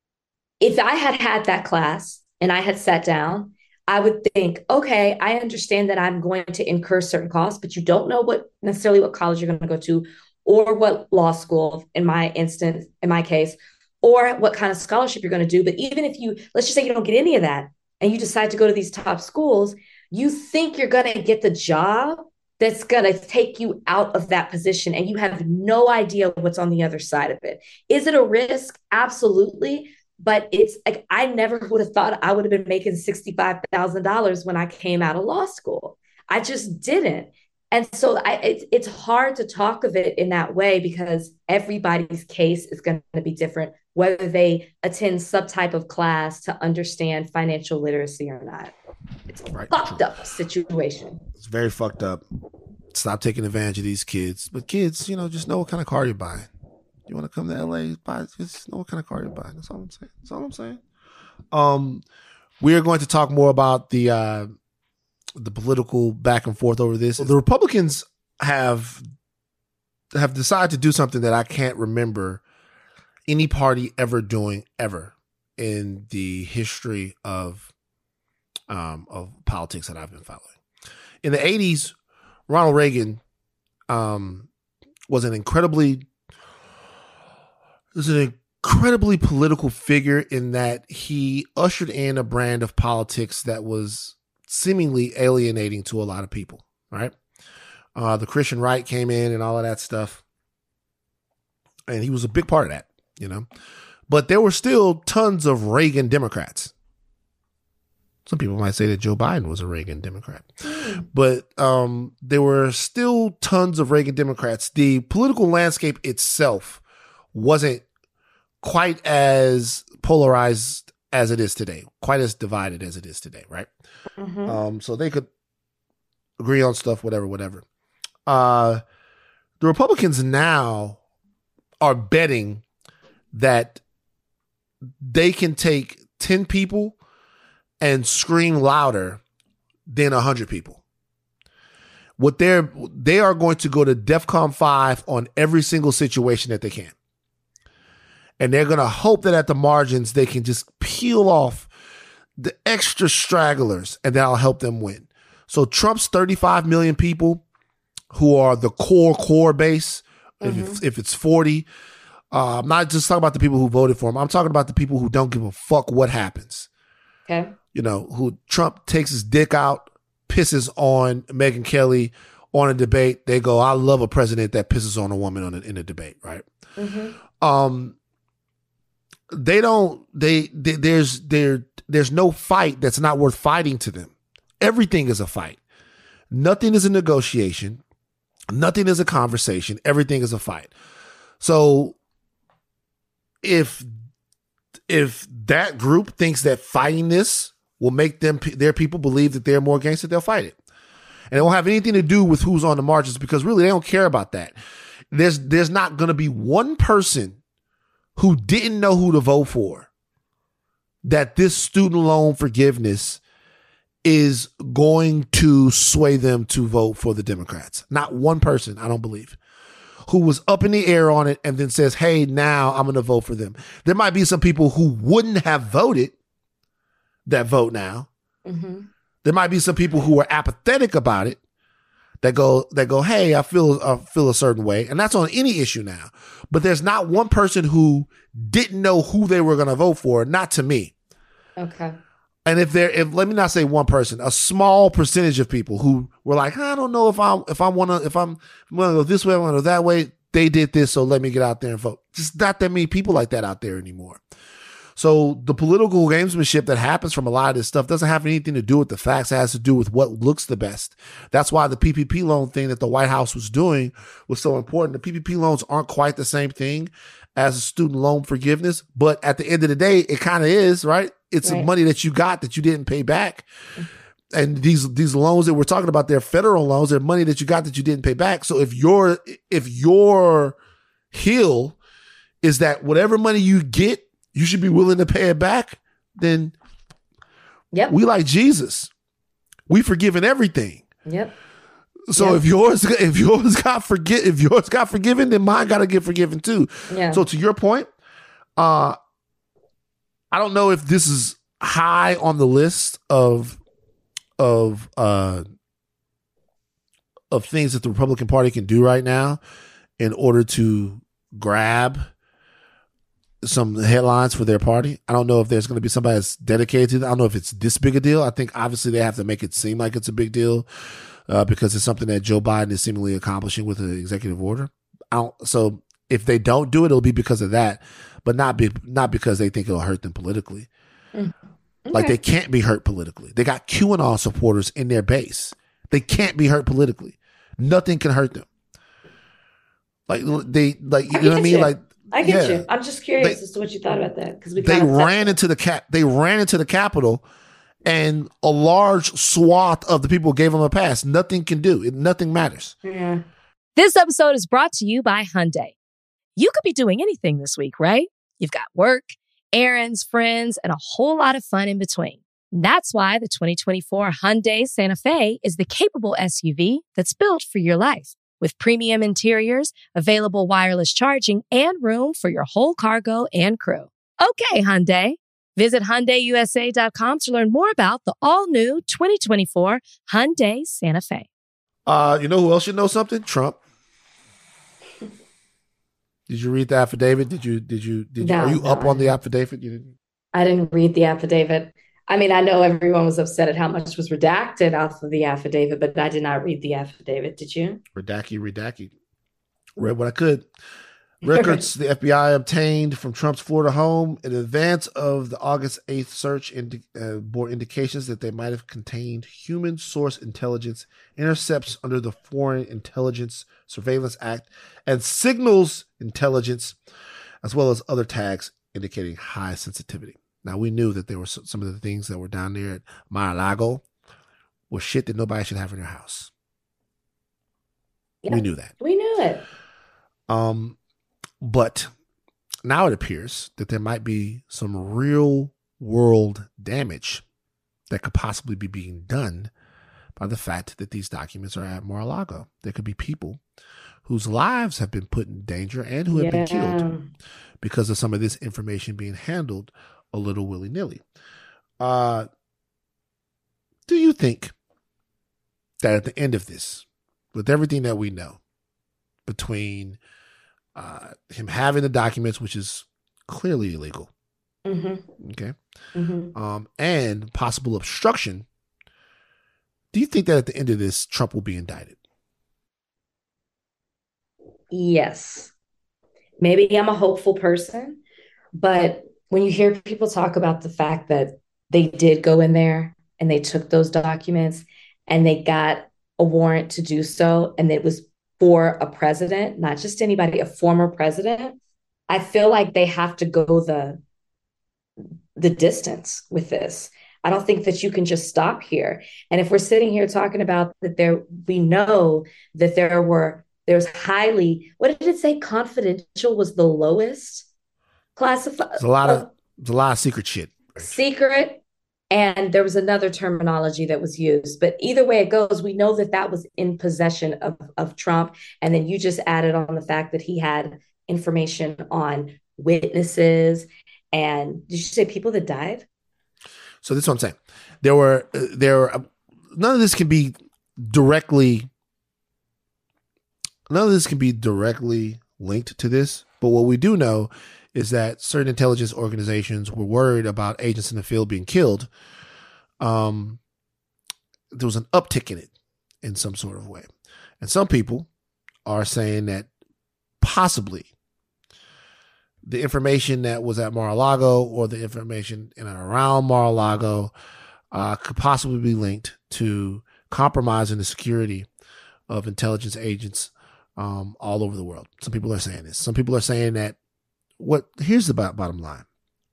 if I had had that class and I had sat down, I would think, okay, I understand that I'm going to incur certain costs, but you don't know what necessarily what college you're going to go to, or what law school, in my instance, in my case, or what kind of scholarship you're going to do. But even if you, let's just say you don't get any of that and you decide to go to these top schools, you think you're going to get the job that's going to take you out of that position, and you have no idea what's on the other side of it. Is it a risk? Absolutely. But it's like, I never would have thought I would have been making sixty-five thousand dollars when I came out of law school. I just didn't. And so I, it, it's hard to talk of it in that way, because everybody's case is going to be different, whether they attend some type of class to understand financial literacy or not. It's a right. fucked up situation. It's very fucked up. Stop taking advantage of these kids. But kids, you know, just know what kind of car you're buying. You want to come to L A, buy, just know what kind of car you're buying. That's all I'm saying. That's all I'm saying. Um, we are going to talk more about the uh, the political back and forth over this. The Republicans have have decided to do something that I can't remember any party ever doing ever in the history of um, of politics that I've been following. In the eighties, Ronald Reagan um, was an incredibly was an incredibly political figure, in that he ushered in a brand of politics that was seemingly alienating to a lot of people, right? Uh, the Christian right came in and all of that stuff. And he was a big part of that, you know. But there were still tons of Reagan Democrats. Some people might say that Joe Biden was a Reagan Democrat. But um, there were still tons of Reagan Democrats. The political landscape itself wasn't quite as polarized as it is today, quite as divided as it is today, right? Mm-hmm. Um, so they could agree on stuff, whatever, whatever. Uh, the Republicans now are betting that they can take ten people and scream louder than one hundred people. What they're, they are going to go to DEFCON five on every single situation that they can. And they're going to hope that at the margins, they can just peel off the extra stragglers, and that'll help them win. So Trump's thirty-five million people who are the core, core base, mm-hmm. if, it's, if it's forty, uh, I'm not just talking about the people who voted for him. I'm talking about the people who don't give a fuck what happens. Okay. You know, who Trump takes his dick out, pisses on Megyn Kelly, on a debate, they go, I love a president that pisses on a woman on a, in a debate, right? Mm-hmm. Um, they don't, they, they, there's, there, there's no fight that's not worth fighting to them. Everything is a fight. Nothing is a negotiation. Nothing is a conversation. Everything is a fight. So if, if that group thinks that fighting this will make them, their people believe that they're more gangster, they'll fight it. And it won't have anything to do with who's on the marches, because really they don't care about that. There's, there's not going to be one person who didn't know who to vote for that this student loan forgiveness is going to sway them to vote for the Democrats. Not one person, I don't believe, who was up in the air on it and then says, hey, now I'm going to vote for them. There might be some people who wouldn't have voted that vote now. Mm-hmm. There might be some people who are apathetic about it that go, that go, hey, I feel, I feel a certain way. And that's on any issue now. But there's not one person who didn't know who they were going to vote for, not to me. Okay. And if there, if let me not say one person, a small percentage of people who were like, I don't know if I, if I want to, if I'm going to go this way, I want to go that way. They did this, so let me get out there and vote. Just not that many people like that out there anymore. So the political gamesmanship that happens from a lot of this stuff doesn't have anything to do with the facts. It has to do with what looks the best. That's why the P P P loan thing that the White House was doing was so important. The P P P loans aren't quite the same thing as a student loan forgiveness, but at the end of the day, it kind of is, right? It's right. Money that you got that you didn't pay back. And these, these loans that we're talking about, they're federal loans. They're money that you got that you didn't pay back. So if your, if your hill is that whatever money you get, you should be willing to pay it back, then yep. We like Jesus. We forgiven everything. Yep. So yep. if yours, if yours got forget, if yours got forgiven, then mine got to get forgiven too. Yeah. So to your point, uh, I don't know if this is high on the list of, of, uh, of things that the Republican Party can do right now in order to grab some headlines for their party. I don't know if there's going to be somebody that's dedicated to that. I don't know if it's this big a deal. I think obviously they have to make it seem like it's a big deal uh, because it's something that Joe Biden is seemingly accomplishing with an executive order. I don't, so if they don't do it, it'll be because of that, but not be, not because they think it'll hurt them politically. Mm. Okay. Like they can't be hurt politically. They got QAnon supporters in their base. They can't be hurt politically. Nothing can hurt them. Like they, like, you know what I mean? You. Like, I get yeah. you. I'm just curious they, as to what you thought about that, because we they ran into the cap. They ran into the Capitol, and a large swath of the people gave them a pass. Nothing can do it. Nothing matters. Yeah. This episode is brought to you by Hyundai. You could be doing anything this week, right? You've got work, errands, friends, and a whole lot of fun in between. That's why the twenty twenty-four Hyundai Santa Fe is the capable S U V that's built for your life. With premium interiors, available wireless charging, and room for your whole cargo and crew. Okay, Hyundai. Visit Hyundai U S A dot com to learn more about the all-new twenty twenty-four Hyundai Santa Fe. Uh, you know who else should know something? Trump. Did you read the affidavit? Did you, did you, did you, no, are you no, up on the affidavit? You didn't? I didn't read the affidavit. I mean, I know everyone was upset at how much was redacted off of the affidavit, but I did not read the affidavit. Did you? Redacky, redacky. Read what I could. Records the F B I obtained from Trump's Florida home in advance of the August eighth search indi- uh, bore indications that they might have contained human source intelligence, intercepts under the Foreign Intelligence Surveillance Act, and signals intelligence, as well as other tags indicating high sensitivity. Now, we knew that there were some of the things that were down there at Mar-a-Lago was shit that nobody should have in their house. Yeah, we knew that. We knew it. Um, but now it appears that there might be some real world damage that could possibly be being done by the fact that these documents are at Mar-a-Lago. There could be people whose lives have been put in danger and who have yeah. been killed because of some of this information being handled a little willy-nilly. Uh, do you think that at the end of this, with everything that we know, between uh, him having the documents, which is clearly illegal, mm-hmm. okay, mm-hmm. Um, and possible obstruction, do you think that at the end of this, Trump will be indicted? Yes. Maybe I'm a hopeful person, but when you hear people talk about the fact that they did go in there and they took those documents and they got a warrant to do so, and it was for a president, not just anybody, a former president, I feel like they have to go the the distance with this. I don't think that you can just stop here. And if we're sitting here talking about that, there we know that there were there's highly, what did it say? Confidential was the lowest classified. There's a lot of there's a lot of secret shit. Secret, and there was another terminology that was used. But either way it goes, we know that that was in possession of of Trump. And then you just added on the fact that he had information on witnesses. And did you say people that died? So this is what I'm saying. There were uh, there were, uh, none of this can be directly none of this can be directly linked to this. But what we do know is that certain intelligence organizations were worried about agents in the field being killed. Um, there was an uptick in it in some sort of way. And some people are saying that possibly the information that was at Mar-a-Lago or the information in and around Mar-a-Lago uh, could possibly be linked to compromising the security of intelligence agents um, all over the world. Some people are saying this. Some people are saying that what here's the bottom line.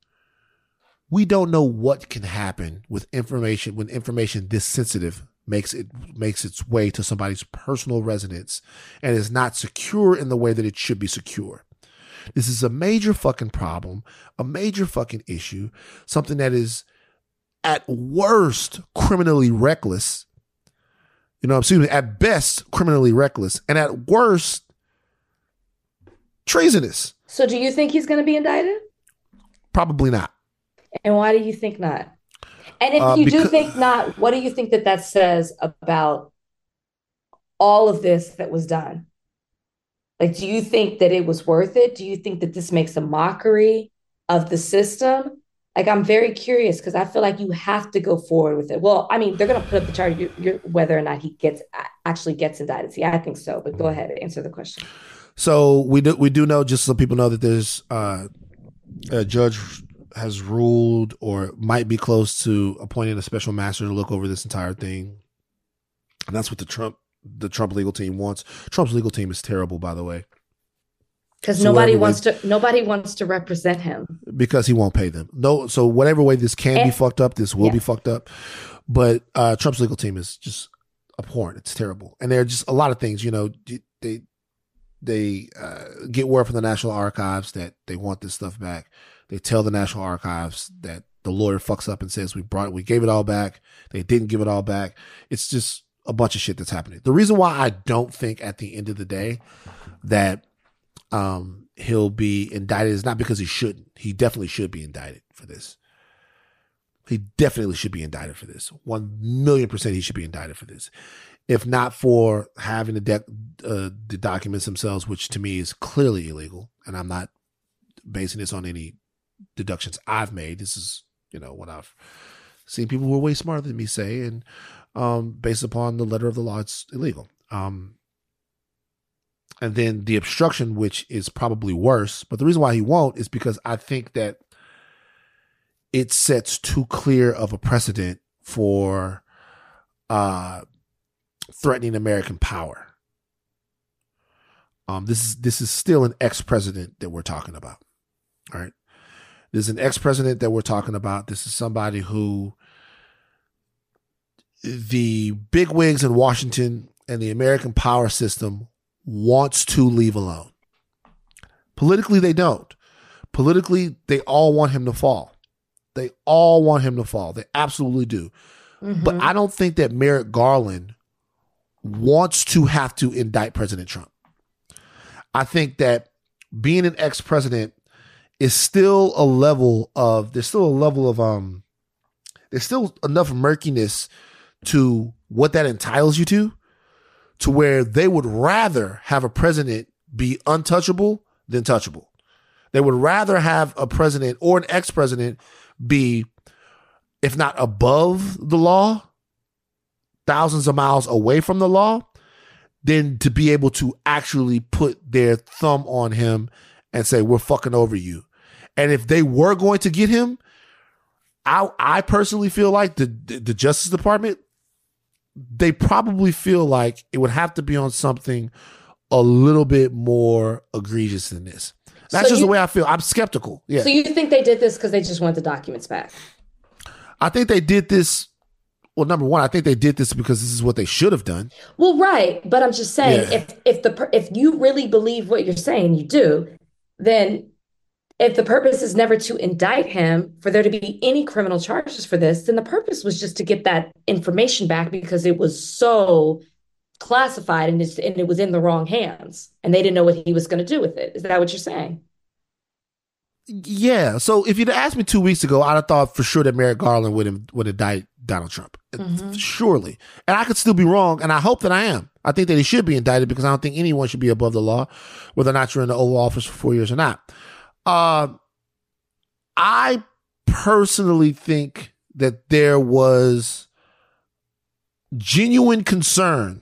We don't know what can happen with information when information this sensitive makes it makes its way to somebody's personal residence and is not secure in the way that it should be secure. This is a major fucking problem, a major fucking issue, something that is at worst criminally reckless. You know, excuse me, at best criminally reckless, and at worst treasonous. So do you think he's going to be indicted? Probably not. And why do you think not? And if Uh, you because- do think not, what do you think that that says about all of this that was done? Like, do you think that it was worth it? Do you think that this makes a mockery of the system? Like, I'm very curious because I feel like you have to go forward with it. Well, I mean, they're going to put up the charge, you, you're, whether or not he gets actually gets indicted. See, I think so, but go ahead and answer the question. So we do we do know, just so people know, that there's uh, a judge has ruled or might be close to appointing a special master to look over this entire thing, and that's what the Trump the Trump legal team wants. Trump's legal team is terrible, by the way, because so nobody whatever wants way, to nobody wants to represent him because he won't pay them. No, so whatever way this can and, be fucked up, this will yeah. be fucked up. But uh, Trump's legal team is just abhorrent. It's terrible, and there are just a lot of things. You know, they. They uh, get word from the National Archives that they want this stuff back. They tell the National Archives that the lawyer fucks up and says we brought, we gave it all back. They didn't give it all back. It's just a bunch of shit that's happening. The reason why I don't think at the end of the day that um, he'll be indicted is not because he shouldn't. He definitely should be indicted for this. He definitely should be indicted for this. One million percent he should be indicted for this. If not for having the, de- uh, the documents themselves, which to me is clearly illegal, and I'm not basing this on any deductions I've made. This is, you know, what I've seen people who are way smarter than me say, and um, based upon the letter of the law, it's illegal. Um, and then the obstruction, which is probably worse, but the reason why he won't is because I think that it sets too clear of a precedent for uh, threatening American power. Um, this is this is still an ex-president that we're talking about. All right, this is an ex-president that we're talking about. This is somebody who the bigwigs in Washington and the American power system wants to leave alone. Politically, they don't. Politically, they all want him to fall. They all want him to fall. They absolutely do. Mm-hmm. But I don't think that Merrick Garland wants to have to indict President Trump. I think that being an ex-president is still a level of, there's still a level of, um, there's still enough murkiness to what that entitles you to, to where they would rather have a president be untouchable than touchable. They would rather have a president or an ex-president be, if not above the law, thousands of miles away from the law, than to be able to actually put their thumb on him and say, we're fucking over you. And if they were going to get him, I I personally feel like the, the, the Justice Department, they probably feel like it would have to be on something a little bit more egregious than this. That's so just you, the way I feel. I'm skeptical. Yeah. So you think they did this because they just want the documents back? I think they did this. Well, number one, I think they did this because this is what they should have done. Well, right. But I'm just saying, yeah. if if the if you really believe what you're saying, you do, then if the purpose is never to indict him, for there to be any criminal charges for this, then the purpose was just to get that information back because it was so classified and, it's, and it was in the wrong hands and they didn't know what he was going to do with it. Is that what you're saying? Yeah. So if you'd asked me two weeks ago, I'd have thought for sure that Merrick Garland would would indict Donald Trump. Mm-hmm. Surely. And I could still be wrong, and I hope that I am. I think that he should be indicted because I don't think anyone should be above the law, whether or not you're in the Oval Office for four years or not. Uh, I personally think that there was genuine concern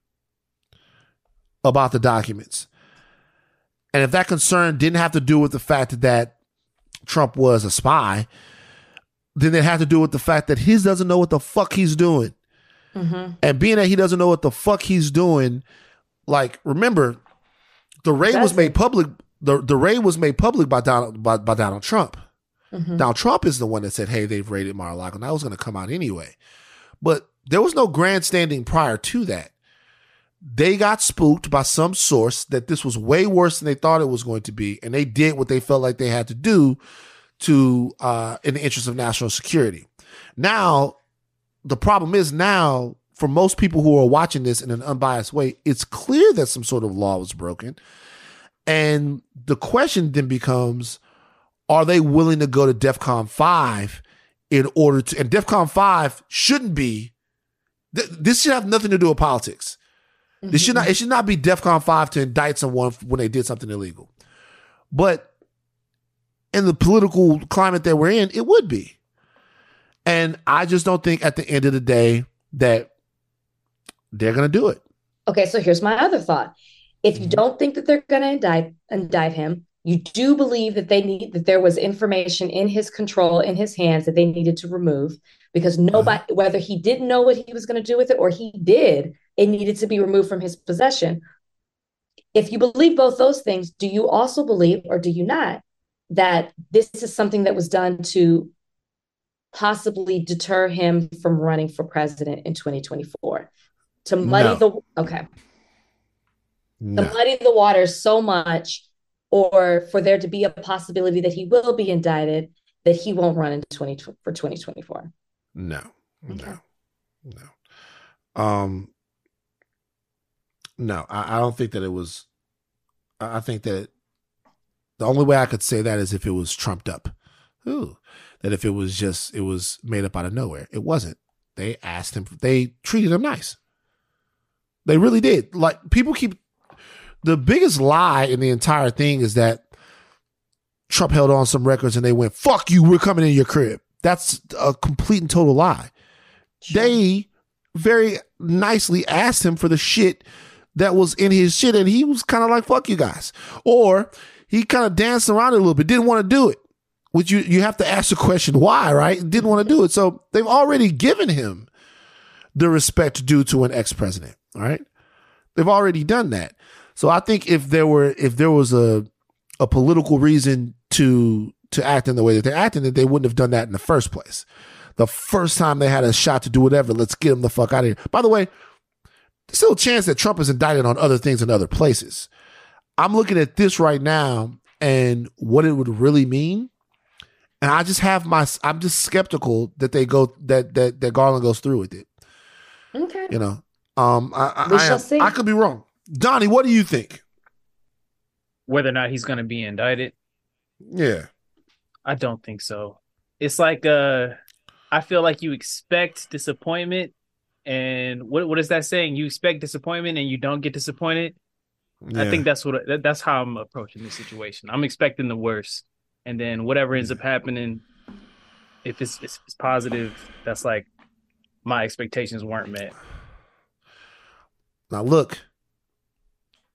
about the documents. And if that concern didn't have to do with the fact that Trump was a spy, then it had to do with the fact that he doesn't know what the fuck he's doing. Mm-hmm. And being that he doesn't know what the fuck he's doing, like, remember, the raid That's was made public. The, the raid was made public by Donald by, by Donald Trump. Mm-hmm. Donald Trump is the one that said, hey, they've raided Mar-a-Lago. And that was going to come out anyway. But there was no grandstanding prior to that. They got spooked by some source that this was way worse than they thought it was going to be. And they did what they felt like they had to do to uh, in the interest of national security. Now, the problem is now, for most people who are watching this in an unbiased way, it's clear that some sort of law was broken. And the question then becomes, are they willing to go to DEFCON five in order to, and DEFCON five shouldn't be, th- this should have nothing to do with politics. Mm-hmm. This should not, it should not be DEFCON five to indict someone when they did something illegal. But in the political climate that we're in, it would be. And I just don't think at the end of the day that they're going to do it. Okay, so here's my other thought. If you don't think that they're going to indict indict him, you do believe that they need that there was information in his control, in his hands, that they needed to remove because nobody, uh-huh. whether he didn't know what he was going to do with it or he did, it needed to be removed from his possession. If you believe both those things, do you also believe, or do you not, that this is something that was done to possibly deter him from running for president in twenty twenty-four? To muddy no. the okay. No. To muddy the waters so much, or for there to be a possibility that he will be indicted, that he won't run in twenty for twenty twenty-four. No, okay. no, no. Um, no, I, I don't think that it was. I think that the only way I could say that is if it was trumped up. Ooh, that if it was just it was made up out of nowhere. It wasn't. They asked him. They treated him nice. They really did. Like, people keep. The biggest lie in the entire thing is that Trump held on some records and they went, fuck you, we're coming in your crib. That's a complete and total lie. Sure. They very nicely asked him for the shit that was in his shit, and he was kind of like, fuck you guys. Or he kind of danced around it a little bit, didn't want to do it. Which you, you have to ask the question, why, right? Didn't want to do it. So they've already given him the respect due to an ex-president, all right? They've already done that. So I think if there were, if there was a, a political reason to, to act in the way that they're acting, that they wouldn't have done that in the first place. The first time they had a shot to do whatever, let's get them the fuck out of here. By the way, there's still a chance that Trump is indicted on other things in other places. I'm looking at this right now and what it would really mean. And I just have my, I'm just skeptical that they go, that, that, that Garland goes through with it. Okay. You know, um, I, I, we I, shall am, see. I could be wrong. Donnie, what do you think? Whether or not he's going to be indicted? Yeah. I don't think so. It's like, uh, I feel like you expect disappointment. And what what is that saying? You expect disappointment and you don't get disappointed. Yeah. I think that's what that, that's how I'm approaching this situation. I'm expecting the worst. And then whatever ends up happening, if it's, if it's positive, that's like my expectations weren't met. Now, look,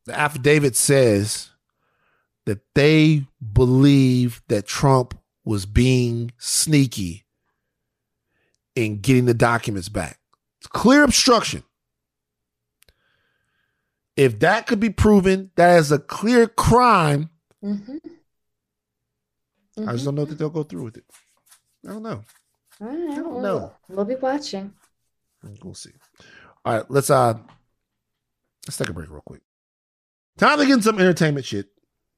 the affidavit says that they believe that Trump was being sneaky in getting the documents back. It's clear obstruction. If that could be proven, that is a clear crime. Mm-hmm. Mm-hmm. I just don't know that they'll go through with it. I don't know. All right, I don't we'll, know. We'll be watching. We'll see. All right, let's uh, let's take a break real quick. Time to get in some entertainment shit.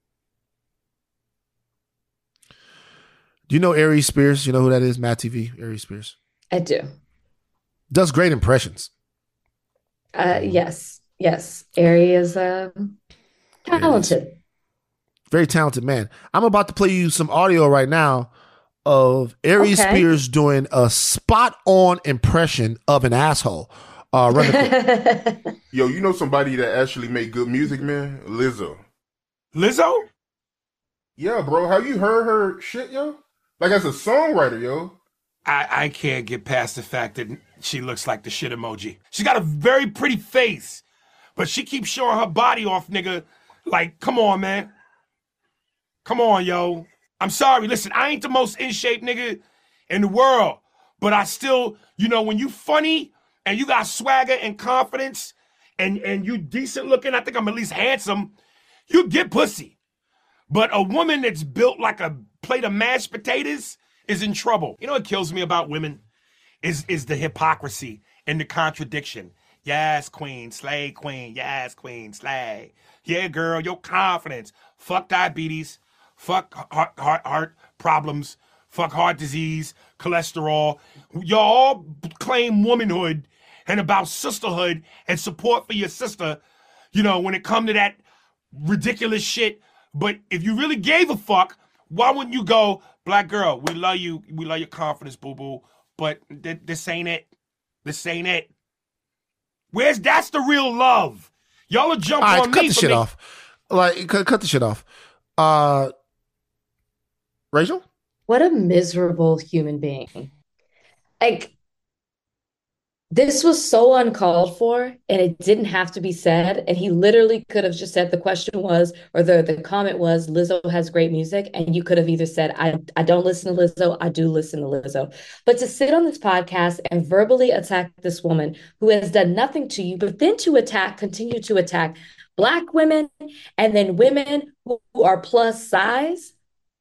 Do you know Aries Spears? You know who that is? Matt T V, Aries Spears. I do. Does great impressions. Uh, yes, yes. Ari is uh, talented. Is. Very talented man. I'm about to play you some audio right now of Aries okay. Spears doing a spot-on impression of an asshole. Uh, run the Yo, you know somebody that actually made good music, man? Lizzo. Lizzo? Yeah, bro. Have you heard her shit, yo? Like, as a songwriter, yo. I, I can't get past the fact that she looks like the shit emoji. She's got a very pretty face, but she keeps showing her body off, nigga. Like, come on, man. Come on, yo. I'm sorry. Listen, I ain't the most in shape nigga in the world, but I still, you know, when you funny and you got swagger and confidence and, and you decent looking, I think I'm at least handsome, you get pussy. But a woman that's built like a plate of mashed potatoes is in trouble. You know what kills me about women is, is the hypocrisy and the contradiction. Yes, queen, slay, queen. Yes, queen, slay. Yeah, girl, your confidence. Fuck diabetes. Fuck heart, heart, heart problems. Fuck heart disease, cholesterol. Y'all all claim womanhood and about sisterhood and support for your sister, you know, when it come to that ridiculous shit. But if you really gave a fuck, why wouldn't you go, black girl, we love you. We love your confidence, boo-boo. But th- this ain't it. This ain't it. Where's, that's the real love. Y'all are jumping All right, on cut me. the for shit me. off. Like, cut, cut the shit off. Uh, Rachel? What a miserable human being. Like, this was so uncalled for, and it didn't have to be said. And he literally could have just said the question was, or the, the comment was, Lizzo has great music. And you could have either said, I, I don't listen to Lizzo, I do listen to Lizzo. But to sit on this podcast and verbally attack this woman who has done nothing to you, but then to attack, continue to attack Black women and then women who, who are plus size.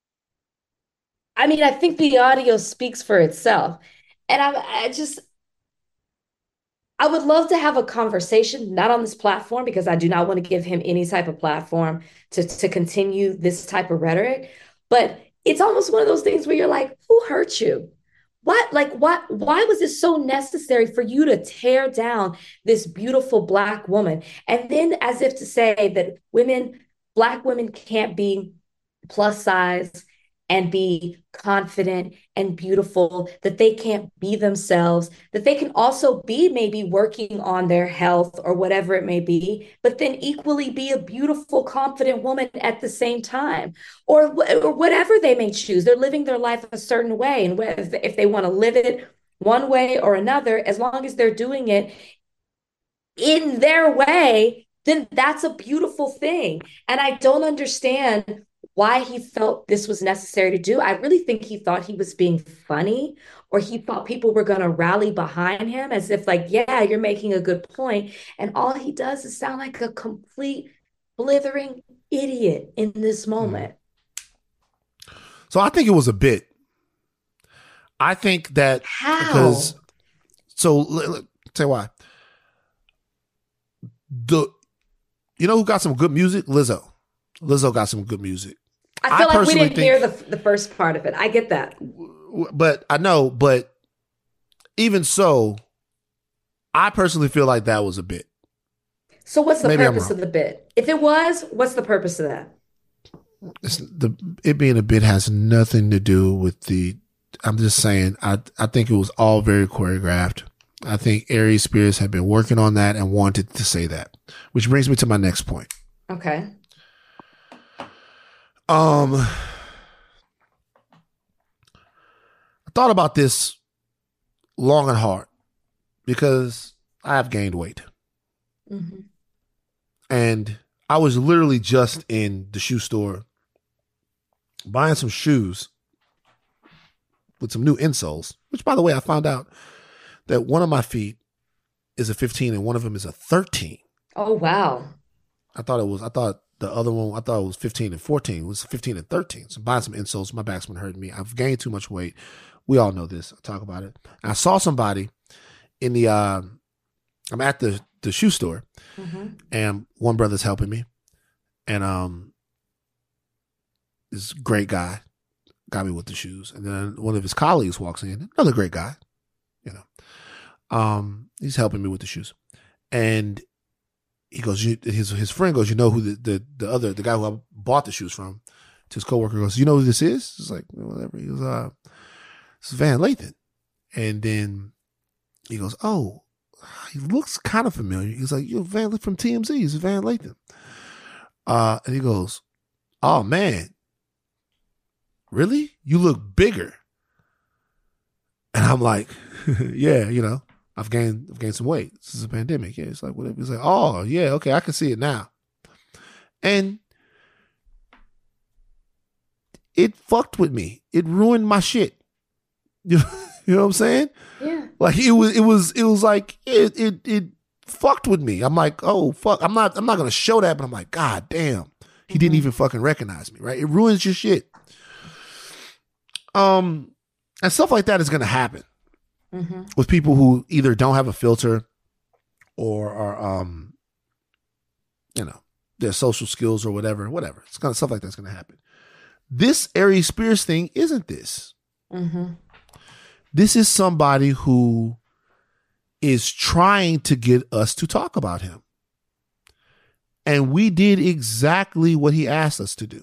I mean, I think the audio speaks for itself. And I, I just... I would love to have a conversation, not on this platform, because I do not want to give him any type of platform to, to continue this type of rhetoric. But it's almost one of those things where you're like, who hurt you? What, like, what, why was it so necessary for you to tear down this beautiful Black woman? And then as if to say that women, Black women can't be plus size and be confident and beautiful, that they can't be themselves, that they can also be maybe working on their health or whatever it may be, but then equally be a beautiful, confident woman at the same time, or, or whatever they may choose. They're living their life a certain way. And if they want to live it one way or another, as long as they're doing it in their way, then that's a beautiful thing. And I don't understand why he felt this was necessary to do. I really think he thought he was being funny, or he thought people were going to rally behind him as if like, yeah, you're making a good point. And all he does is sound like a complete blithering idiot in this moment. So I think it was a bit. I think that How? Because, so let, let, tell you why. The, you know who got some good music? Lizzo. Lizzo got some good music. I feel I like we didn't think, hear the the first part of it. I get that. But I know, but even so, I personally feel like that was a bit. So what's the Maybe purpose of the bit? If it was, what's the purpose of that? It's the it being a bit has nothing to do with the, I'm just saying, I I think it was all very choreographed. I think Aries Spears had been working on that and wanted to say that, which brings me to my next point. Okay. Um, I thought about this long and hard because I have gained weight. Mm-hmm. And I was literally just in the shoe store buying some shoes with some new insoles, which, by the way, I found out that one of my feet is a fifteen and one of them is a thirteen. Oh, wow. I thought it was, I thought the other one, I thought it was fifteen and fourteen. It was fifteen and thirteen. So I'm buying some insoles. My back's been hurting me. I've gained too much weight. We all know this. I talk about it. And I saw somebody in the, uh, I'm at the, the shoe store, mm-hmm. and one brother's helping me. And um, this great guy got me with the shoes. And then one of his colleagues walks in, another great guy, you know. Um, he's helping me with the shoes. And he goes, you, his his friend goes, you know who the, the, the other, the guy who I bought the shoes from, to his coworker goes, you know who this is? It's like, whatever. He goes, uh, this is Van Lathan. And then he goes, oh, he looks kind of familiar. He's like, you're Van from T M Z. He's Van Lathan. Uh, and he goes, oh man, really? You look bigger. And I'm like, yeah, you know, I've gained, I've gained some weight. This is a pandemic. Yeah. It's like, whatever. He's like, oh yeah. Okay. I can see it now. And it fucked with me. It ruined my shit. You know, you know what I'm saying? Yeah. Like it was, it was, it was like, it, it, it fucked with me. I'm like, oh fuck. I'm not, I'm not going to show that, but I'm like, God damn, he mm-hmm. didn't even fucking recognize me. Right. It ruins your shit. Um, and stuff like that is going to happen mm-hmm. with people who either don't have a filter or are, um, you know, their social skills or whatever, whatever. It's kind of stuff like that's going to happen. This Aries Spears thing isn't this. Mm-hmm. This is somebody who is trying to get us to talk about him. And we did exactly what he asked us to do.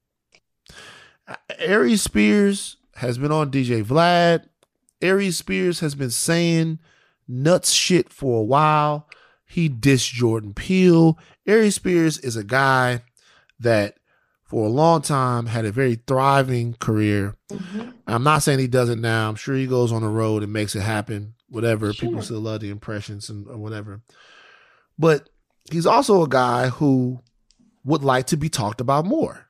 Aries Spears has been on D J Vlad. Aries Spears has been saying nuts shit for a while. He dissed Jordan Peele. Aries Spears is a guy that for a long time had a very thriving career. Mm-hmm. I'm not saying he does it now. I'm sure he goes on the road and makes it happen. Whatever. Sure. People still love the impressions and or whatever. But he's also a guy who would like to be talked about more.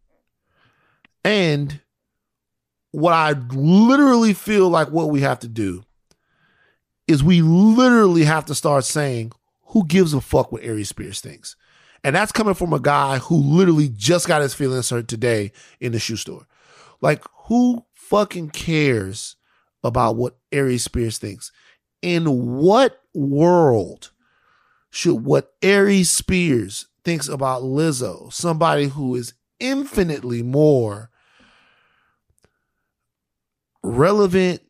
And what I literally feel like what we have to do is we literally have to start saying, who gives a fuck what Aries Spears thinks? And that's coming from a guy who literally just got his feelings hurt today in the shoe store. Like, who fucking cares about what Aries Spears thinks? In what world should what Aries Spears thinks about Lizzo, somebody who is infinitely more relevant,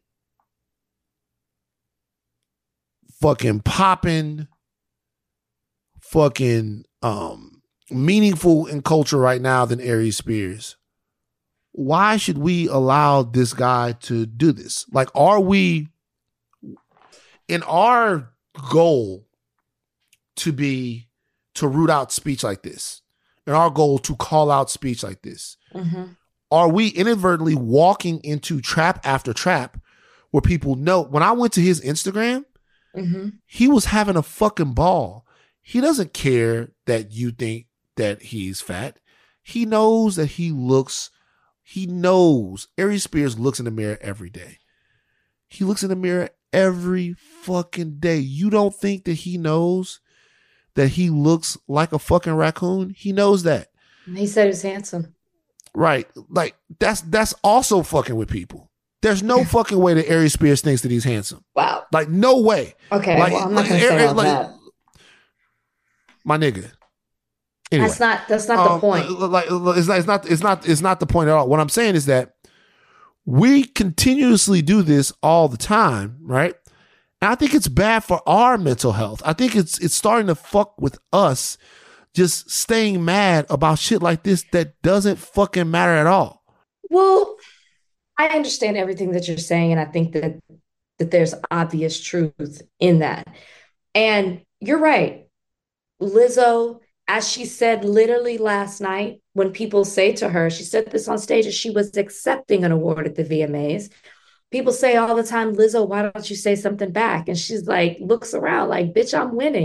fucking popping, fucking um meaningful in culture right now than Aries Spears? Why should we allow this guy to do this? Like, are we in our goal to be to root out speech like this, in our goal to call out speech like this, mm-hmm. are we inadvertently walking into trap after trap where people know? When I went to his Instagram, mm-hmm. he was having a fucking ball. He doesn't care that you think that he's fat. He knows that he looks, he knows Aries Spears looks in the mirror every day. He looks in the mirror every fucking day. You don't think that he knows that he looks like a fucking raccoon? He knows that. He said he was handsome. Right. Like, that's, that's also fucking with people. There's no fucking way that Aries Spears thinks that he's handsome. Like, Like, no way. Okay, like, well, I'm not like, going to say all like, that. My nigga. Anyway, that's not that's not um, the point. Like, it's not, it's not it's not it's not the point at all. What I'm saying is that we continuously do this all the time, right? And I think it's bad for our mental health. I think it's it's starting to fuck with us, just staying mad about shit like this that doesn't fucking matter at all. Well, I understand everything that you're saying, and I think that that there's obvious truth in that. And you're right. Lizzo, as she said literally last night, when people say to her, she said this on stage as she was accepting an award at the V M As. People say all the time, Lizzo, why don't you say something back? And she's like, looks around like, bitch, I'm winning.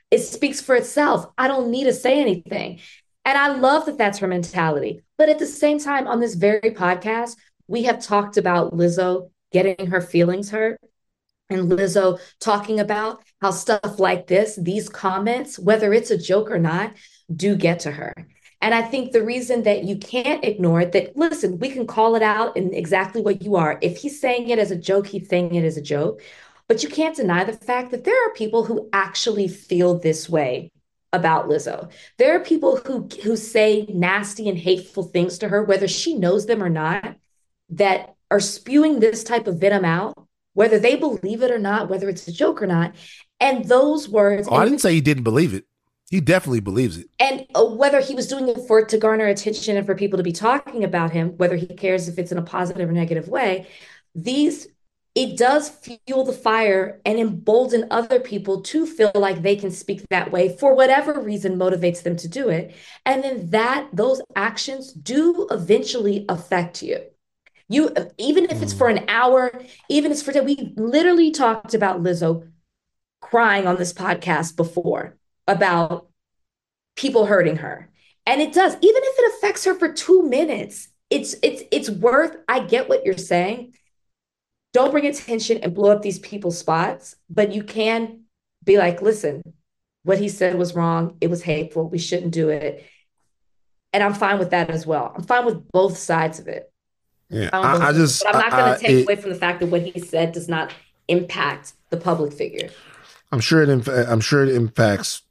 It speaks for itself. I don't need to say anything. And I love that that's her mentality. But at the same time, on this very podcast, we have talked about Lizzo getting her feelings hurt and Lizzo talking about how stuff like this, these comments, whether it's a joke or not, do get to her. And I think the reason that you can't ignore it, that listen, we can call it out in exactly what you are. If he's saying it as a joke, he's saying it as a joke. But you can't deny the fact that there are people who actually feel this way about Lizzo. There are people who who say nasty and hateful things to her, whether she knows them or not, that are spewing this type of venom out, whether they believe it or not, whether it's a joke or not. And those words. Oh, I didn't say he didn't believe it. He definitely believes it. And uh, whether he was doing it for to garner attention and for people to be talking about him, whether he cares if it's in a positive or negative way, these it does fuel the fire and embolden other people to feel like they can speak that way for whatever reason motivates them to do it. And then that those actions do eventually affect you. You, even if it's for an hour, even if it's for, we literally talked about Lizzo crying on this podcast before about people hurting her. And it does, even if it affects her for two minutes, it's, it's, it's worth, I get what you're saying. Don't bring attention and blow up these people's spots, but you can be like, listen, what he said was wrong. It was hateful. We shouldn't do it. And I'm fine with that as well. I'm fine with both sides of it. Yeah, I, I just, but I'm not going to take it, away from the fact that what he said does not impact the public figure. I'm sure it, I'm sure it impacts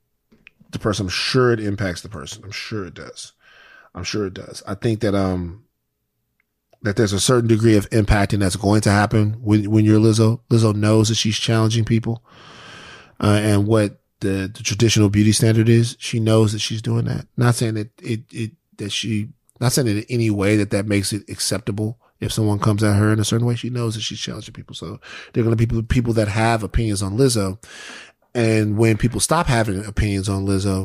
the person. I'm sure it impacts the person. I'm sure it does. I'm sure it does. I think that, um, that there's a certain degree of impacting that's going to happen when, when you're Lizzo. Lizzo knows that she's challenging people, uh, and what the, the traditional beauty standard is. She knows that she's doing that. Not saying that it, it, that she, not saying in any way that that makes it acceptable. If someone comes at her in a certain way, she knows that she's challenging people. So there are going to be people that have opinions on Lizzo. And when people stop having opinions on Lizzo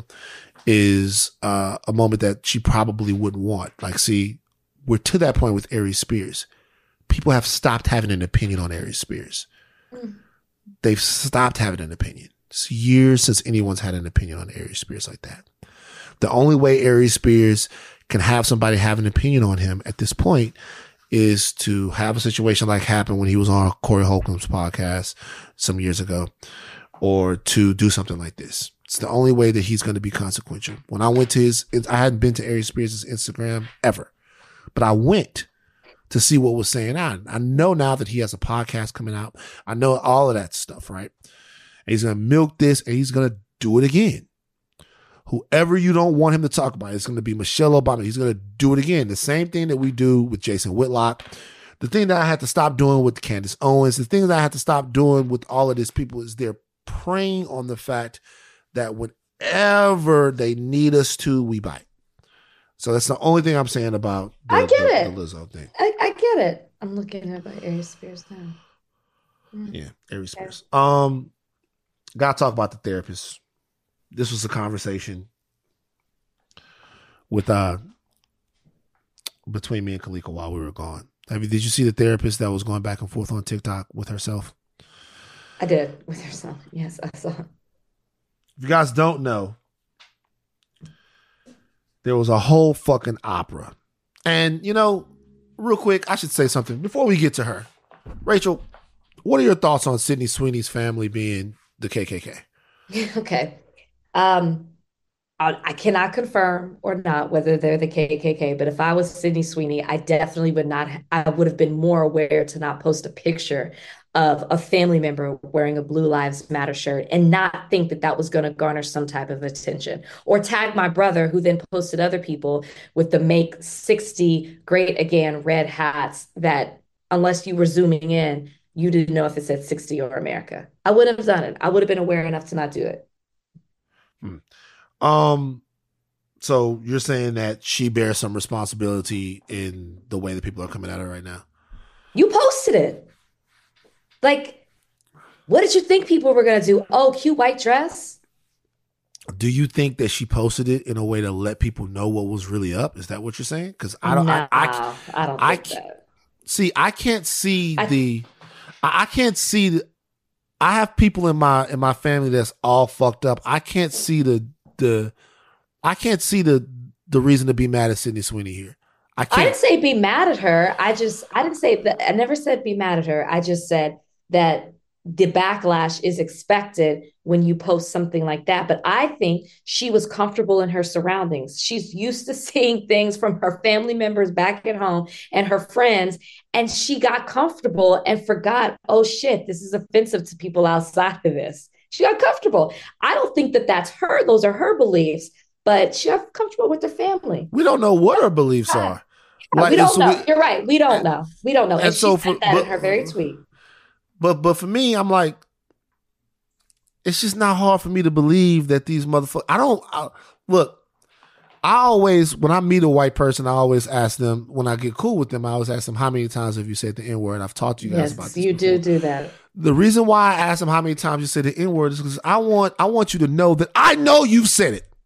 is, uh, a moment that she probably wouldn't want. Like, see, we're to that point with Aries Spears. People have stopped having an opinion on Aries Spears. Mm. They've stopped having an opinion. It's years since anyone's had an opinion on Aries Spears like that. The only way Aries Spears can have somebody have an opinion on him at this point is to have a situation like happened when he was on Corey Holcomb's podcast some years ago, or to do something like this. It's the only way that he's going to be consequential. When I went to his, I hadn't been to Aries Spears' Instagram ever. But I went to see what was saying out. I know now that he has a podcast coming out. I know all of that stuff, right? And he's going to milk this and he's going to do it again. Whoever you don't want him to talk about, it's going to be Michelle Obama. He's going to do it again. The same thing that we do with Jason Whitlock. The thing that I had to stop doing with Candace Owens. The thing that I had to stop doing with all of these people is they're preying on the fact that whenever they need us to, we bite. So that's the only thing I'm saying about the, I get the, it. the Lizzo thing. I, I get it. I'm looking at my Aries Spears now. Mm. Yeah, Aries Spears. Um, gotta talk about the therapist. This was a conversation with uh between me and Kalika while we were gone. I mean, did you see the therapist that was going back and forth on TikTok with herself? I did, with herself. Yes, I saw. If you guys don't know, there was a whole fucking opera. And, you know, real quick, I should say something before we get to her. Rachel, what are your thoughts on Sydney Sweeney's family being the K K K? Okay. Um, I, I cannot confirm or not whether they're the K K K, but if I was Sydney Sweeney, I definitely would not, I would have been more aware to not post a picture of a family member wearing a Blue Lives Matter shirt and not think that that was going to garner some type of attention, or tag my brother, who then posted other people with the Make sixty Great Again red hats that, unless you were zooming in, you didn't know if it said sixty or America. I wouldn't have done it. I would have been aware enough to not do it. Hmm. Um, so you're saying that she bears some responsibility in the way that people are coming at her right now? You posted it. Like, what did you think people were going to do? Oh, cute white dress. Do you think that she posted it in a way to let people know what was really up? Is that what you're saying? Because I don't, no, I, I, I don't I think that. See, I can't see I, the, I, I can't see the, I have people in my in my family that's all fucked up. I can't see the the I can't see the the reason to be mad at Sydney Sweeney here. I can't. I didn't say be mad at her. I just I didn't say that. I never said be mad at her. I just said that the backlash is expected when you post something like that. But I think she was comfortable in her surroundings. She's used to seeing things from her family members back at home and her friends. And she got comfortable and forgot, oh shit, this is offensive to people outside of this. She got comfortable. I don't think that that's her. Those are her beliefs, but she got comfortable with her family. We don't know what her beliefs are. Yeah, like, we don't so know. we, You're right. We don't know. We don't know. And, and so she said that but, in her very tweet. But but for me, I'm like, it's just not hard for me to believe that these motherfuckers. I don't I, look. I always, when I meet a white person, I always ask them. When I get cool with them, I always ask them, "How many times have you said the N word?" I've talked to you guys yes, about this. You before. do do that. The reason why I ask them how many times you say the N word is because I want I want you to know that I know you've said it.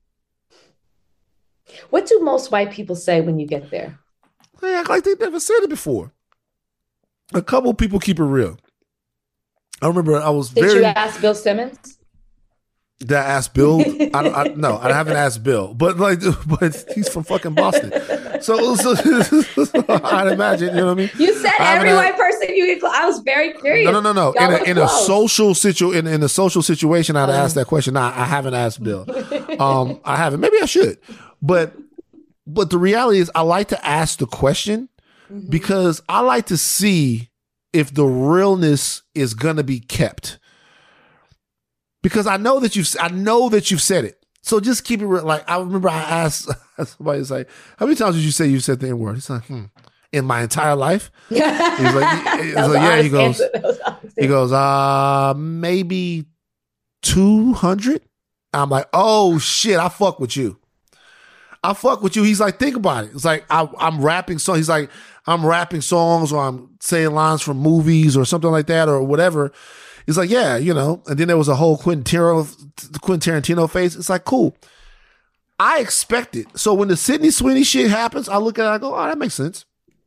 What do most white people say when you get there? They act like they never said it before. A couple people keep it real. I remember I was Did very. Did you ask Bill Simmons? Did I ask Bill? I, I, no, I haven't asked Bill, but like, but he's from fucking Boston, so, so, so I'd imagine, you know what I mean. You said every white person you get. I was very curious. No, no, no, no. In a, in a social situ, in, in a social situation, I'd um. ask that question. No, I haven't asked Bill. Um, I haven't. Maybe I should, but but the reality is, I like to ask the question mm-hmm. because I like to see if the realness is gonna be kept. Because I know that you've, I know that you've said it. So just keep it real. Like, I remember I asked somebody, it's like, how many times did you say you said the N word? He's like, hmm, in my entire life? He's like, he's like yeah, he goes, he goes, uh, maybe two hundred. I'm like, oh shit, I fuck with you. I fuck with you. He's like, think about it. It's like, I, I'm rapping songs. He's like, I'm rapping songs or I'm saying lines from movies or something like that or whatever. He's like, yeah, you know, and then there was a whole Quentin Tarantino, Quentin Tarantino face. It's like, cool. I expect it. So when the Sydney Sweeney shit happens, I look at it, I go, oh, that makes sense.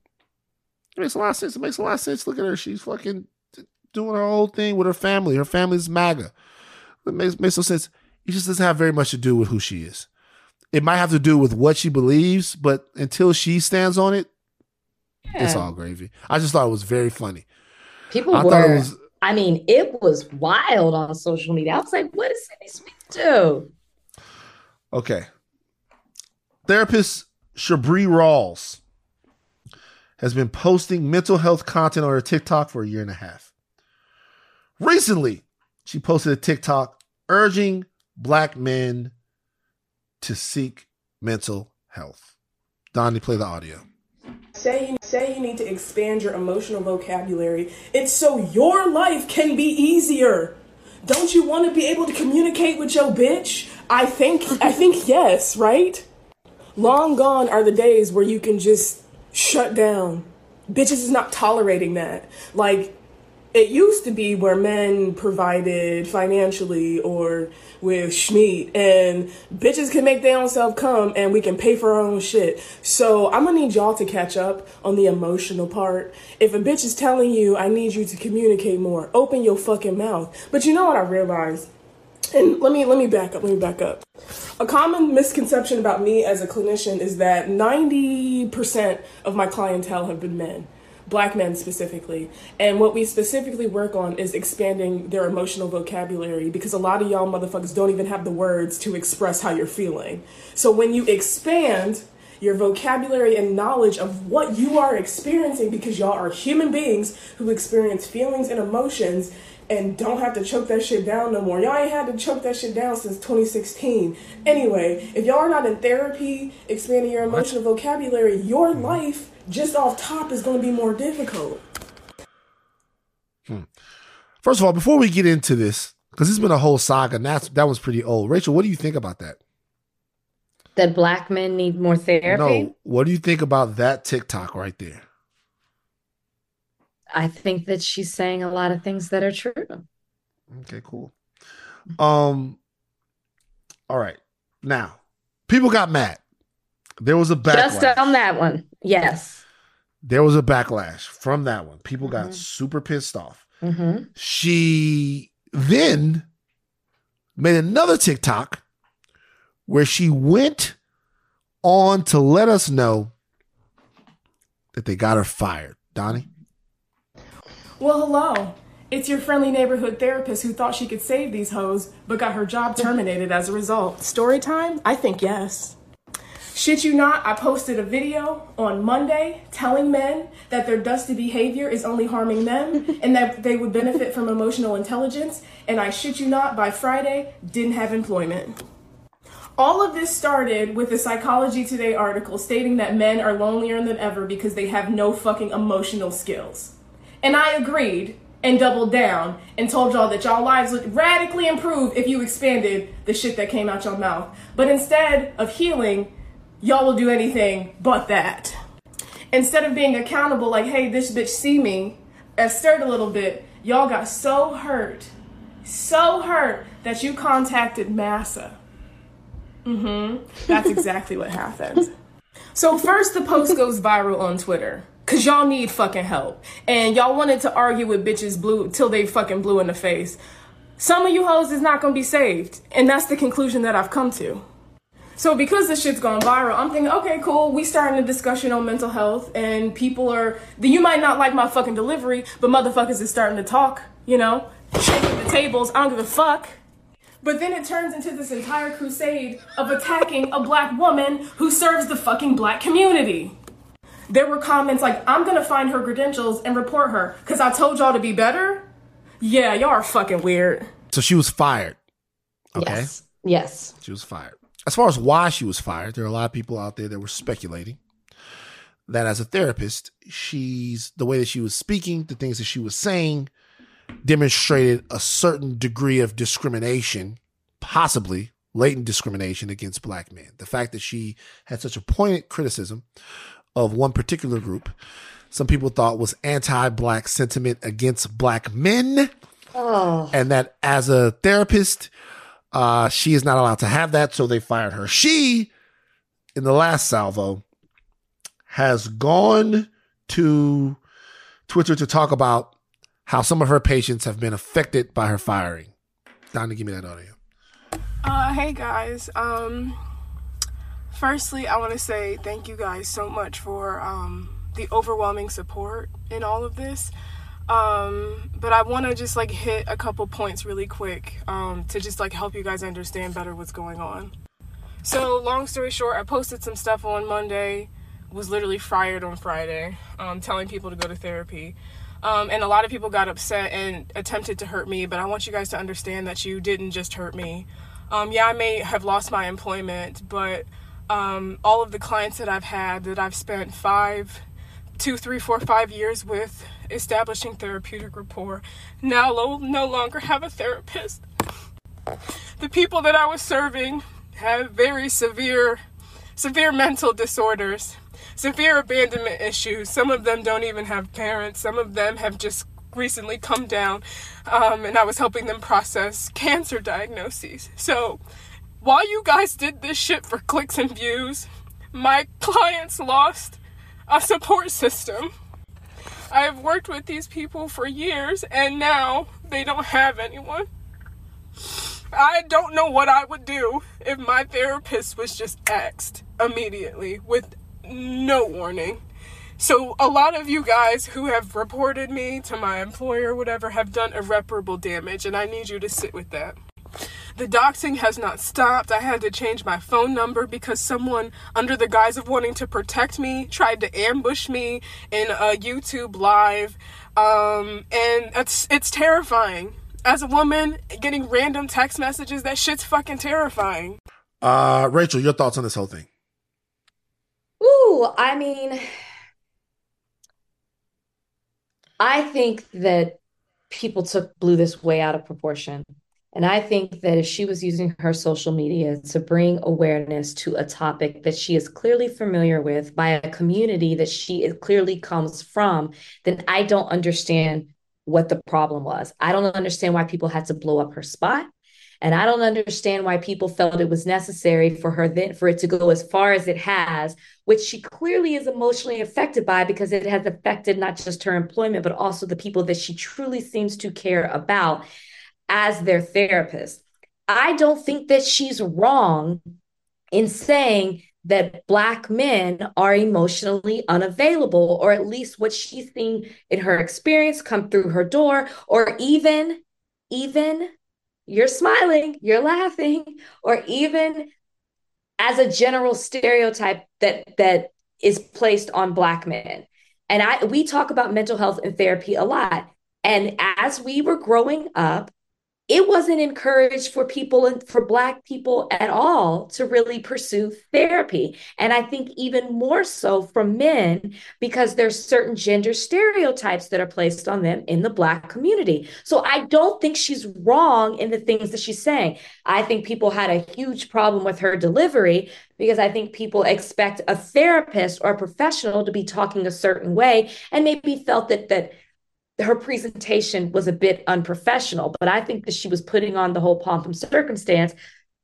It makes a lot of sense. It makes a lot of sense. Look at her. She's fucking doing her whole thing with her family. Her family's MAGA. It makes, makes no sense. It just doesn't have very much to do with who she is. It might have to do with what she believes, but until she stands on it, yeah. It's all gravy. I just thought it was very funny. People I were... thought it was, I mean, it was wild on social media. I was like, what does Sydney Sweeney do? Okay. Therapist Shabri Rawls has been posting mental health content on her TikTok for a year and a half. Recently, she posted a TikTok urging Black men to seek mental health. Donnie, play the audio. Say you, say you need to expand your emotional vocabulary. It's so your life can be easier. Don't you want to be able to communicate with your bitch? I think, I think yes, right? Long gone are the days where you can just shut down. Bitches is not tolerating that. Like, it used to be where men provided financially or with schmeat, and bitches can make their own self come and we can pay for our own shit. So I'm gonna need y'all to catch up on the emotional part. If a bitch is telling you, I need you to communicate more, open your fucking mouth. But you know what I realized? And let me let me back up, let me back up. A common misconception about me as a clinician is that ninety percent of my clientele have been men. Black men specifically. And what we specifically work on is expanding their emotional vocabulary, because a lot of y'all motherfuckers don't even have the words to express how you're feeling. So when you expand your vocabulary and knowledge of what you are experiencing, because y'all are human beings who experience feelings and emotions and don't have to choke that shit down no more. Y'all ain't had to choke that shit down since twenty sixteen. Anyway, if y'all are not in therapy, expanding your emotional what? vocabulary, your life just off top is going to be more difficult. Hmm. First of all, before we get into this, because it's been a whole saga, and that's, that was pretty old. Rachel, what do you think about that? That Black men need more therapy? No. What do you think about that TikTok right there? I think that she's saying a lot of things that are true. Okay, cool. Um, all right. Now, people got mad. There was a backlash. Just on that one. Yes. There was a backlash from that one. People got mm-hmm. super pissed off. Mm-hmm. She then made another TikTok where she went on to let us know that they got her fired. Donnie? Well, hello. It's your friendly neighborhood therapist who thought she could save these hoes, but got her job terminated as a result. Story time? I think yes. Shit you not, I posted a video on Monday telling men that their dusty behavior is only harming them and that they would benefit from emotional intelligence, and I shit you not, by Friday, didn't have employment. All of this started with a Psychology Today article stating that men are lonelier than ever because they have no fucking emotional skills. And I agreed and doubled down and told y'all that y'all lives would radically improve if you expanded the shit that came out your mouth. But instead of healing, y'all will do anything but that. Instead of being accountable like, hey, this bitch see me, and stirred a little bit, y'all got so hurt, so hurt that you contacted massa. Mm-hmm. That's exactly what happened. So first the post goes viral on Twitter. Cause y'all need fucking help. And y'all wanted to argue with bitches blue till they fucking blue in the face. Some of you hoes is not gonna be saved. And that's the conclusion that I've come to. So because this shit's gone viral, I'm thinking, okay, cool, we starting a discussion on mental health and people are, you might not like my fucking delivery, but motherfuckers is starting to talk, you know, shaking the tables, I don't give a fuck. But then it turns into this entire crusade of attacking a black woman who serves the fucking black community. There were comments like, I'm gonna find her credentials and report her because I told y'all to be better. Yeah, y'all are fucking weird. So she was fired. Okay. Yes. Yes. She was fired. As far as why she was fired, there are a lot of people out there that were speculating that as a therapist, she's the way that she was speaking, the things that she was saying demonstrated a certain degree of discrimination, possibly latent discrimination against black men. The fact that she had such a pointed criticism of one particular group, some people thought was anti-black sentiment against black men. Oh. And that as a therapist, uh, she is not allowed to have that, so they fired her. She, in the last salvo, has gone to Twitter to talk about how some of her patients have been affected by her firing. Donna, give me that audio. Uh, hey guys. Um, firstly, I want to say thank you guys so much for um, the overwhelming support in all of this. Um, but I want to just like hit a couple points really quick um, to just like help you guys understand better what's going on. So long story short, I posted some stuff on Monday, was literally fired on Friday, um, telling people to go to therapy. Um, and a lot of people got upset and attempted to hurt me, but I want you guys to understand that you didn't just hurt me. Um, yeah, I may have lost my employment, but um, all of the clients that I've had that I've spent five, two, three, four, five years with establishing therapeutic rapport now lo- no longer have a therapist. The people that I was serving have very severe, severe mental disorders. Severe abandonment issues. Some of them don't even have parents. Some of them have just recently come down. Um, and I was helping them process cancer diagnoses. So while you guys did this shit for clicks and views, my clients lost a support system. I have worked with these people for years and now they don't have anyone. I don't know what I would do if my therapist was just axed immediately with no warning. So a lot of you guys who have reported me to my employer, whatever, have done irreparable damage, and I need you to sit with that. The doxing has not stopped. I had to change my phone number because someone, under the guise of wanting to protect me, tried to ambush me in a YouTube live, um, and it's it's terrifying. As a woman, getting random text messages, that shit's fucking terrifying. Uh, Rachel, your thoughts on this whole thing? Ooh, I mean, I think that people took blew this way out of proportion. And I think that if she was using her social media to bring awareness to a topic that she is clearly familiar with by a community that she is, clearly comes from, then I don't understand what the problem was. I don't understand why people had to blow up her spot. And I don't understand why people felt it was necessary for her then for it to go as far as it has, which she clearly is emotionally affected by because it has affected not just her employment, but also the people that she truly seems to care about. as their therapist. I don't think that she's wrong in saying that Black men are emotionally unavailable, or at least what she's seen in her experience come through her door, or even, even, you're smiling, you're laughing, or even as a general stereotype that that is placed on Black men. And I we talk about mental health and therapy a lot. And as we were growing up, it wasn't encouraged for people and for Black people at all to really pursue therapy. And I think even more so from men, because there's certain gender stereotypes that are placed on them in the Black community. So I don't think she's wrong in the things that she's saying. I think people had a huge problem with her delivery, because I think people expect a therapist or a professional to be talking a certain way, and maybe felt that that her presentation was a bit unprofessional. But I think that she was putting on the whole pomp and circumstance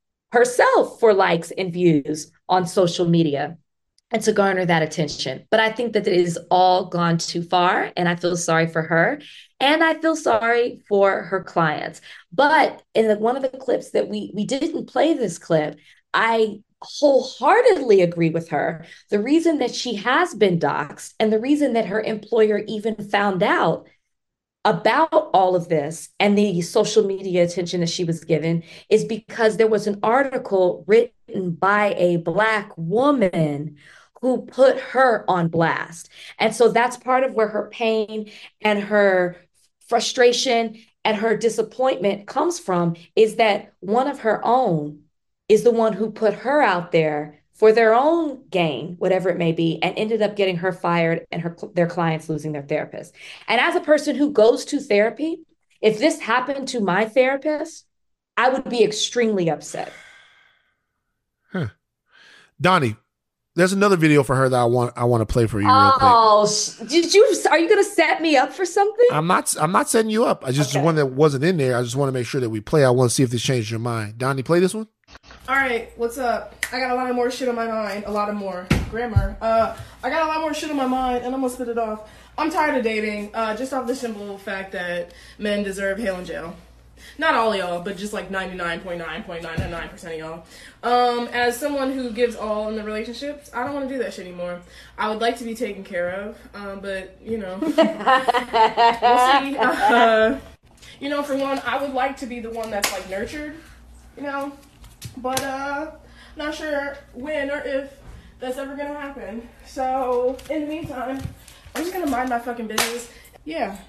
herself for likes and views on social media and to garner that attention. But I think that it is all gone too far, and I feel sorry for her, and I feel sorry for her clients. But in the, one of the clips that we we didn't play this clip, I wholeheartedly agree with her. The reason that she has been doxxed, and the reason that her employer even found out about all of this and the social media attention that she was given, is because there was an article written by a Black woman who put her on blast. And so that's part of where her pain and her frustration and her disappointment comes from, is that one of her own is the one who put her out there for their own gain, whatever it may be, and ended up getting her fired and her their clients losing their therapist. And as a person who goes to therapy, if this happened to my therapist, I would be extremely upset. Huh. Donnie, there's another video for her that I want I want to play for you real oh, quick. Did you? Are you going to set me up for something? I'm not. I'm not setting you up. I just okay. one that wasn't in there. I just want to make sure that we play. I want to see if this changed your mind. Donnie, play this one. All right, what's up? I got a lot of more shit on my mind. A lot of more grammar. Uh, I got a lot more shit on my mind, and I'm gonna spit it off. I'm tired of dating, uh, just off the simple fact that men deserve hell in jail. Not all of y'all, but just like ninety-nine point nine point nine nine percent of y'all. Um, as someone who gives all in the relationships, I don't want to do that shit anymore. I would like to be taken care of, um, but, you know. We'll see. Uh, you know, for one, I would like to be the one that's, like, nurtured, you know. But, uh, not sure when or if that's ever gonna happen. So, in the meantime, I'm just gonna mind my fucking business. Yeah.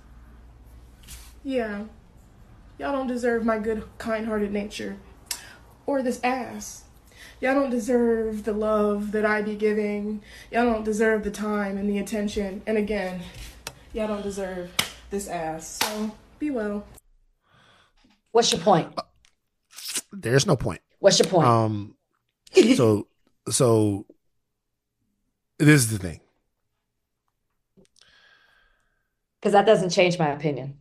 Yeah. Y'all don't deserve my good, kind-hearted nature. Or this ass. Y'all don't deserve the love that I be giving. Y'all don't deserve the time and the attention. And again, y'all don't deserve this ass. So, be well. What's your point? There's no point. What's your point? Um, so, so this is the thing. Because that doesn't change my opinion.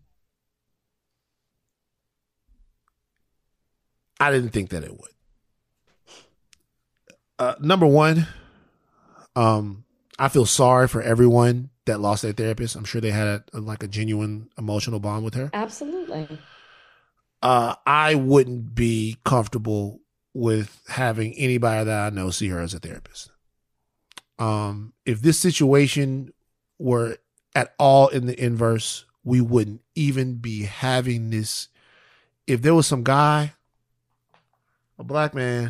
I didn't think that it would. Uh, number one, um, I feel sorry for everyone that lost their therapist. I'm sure they had a, a, like a genuine emotional bond with her. Absolutely. Uh, I wouldn't be comfortable with having anybody that I know see her as a therapist. Um, if this situation were at all in the inverse, we wouldn't even be having this. If there was some guy, a Black man,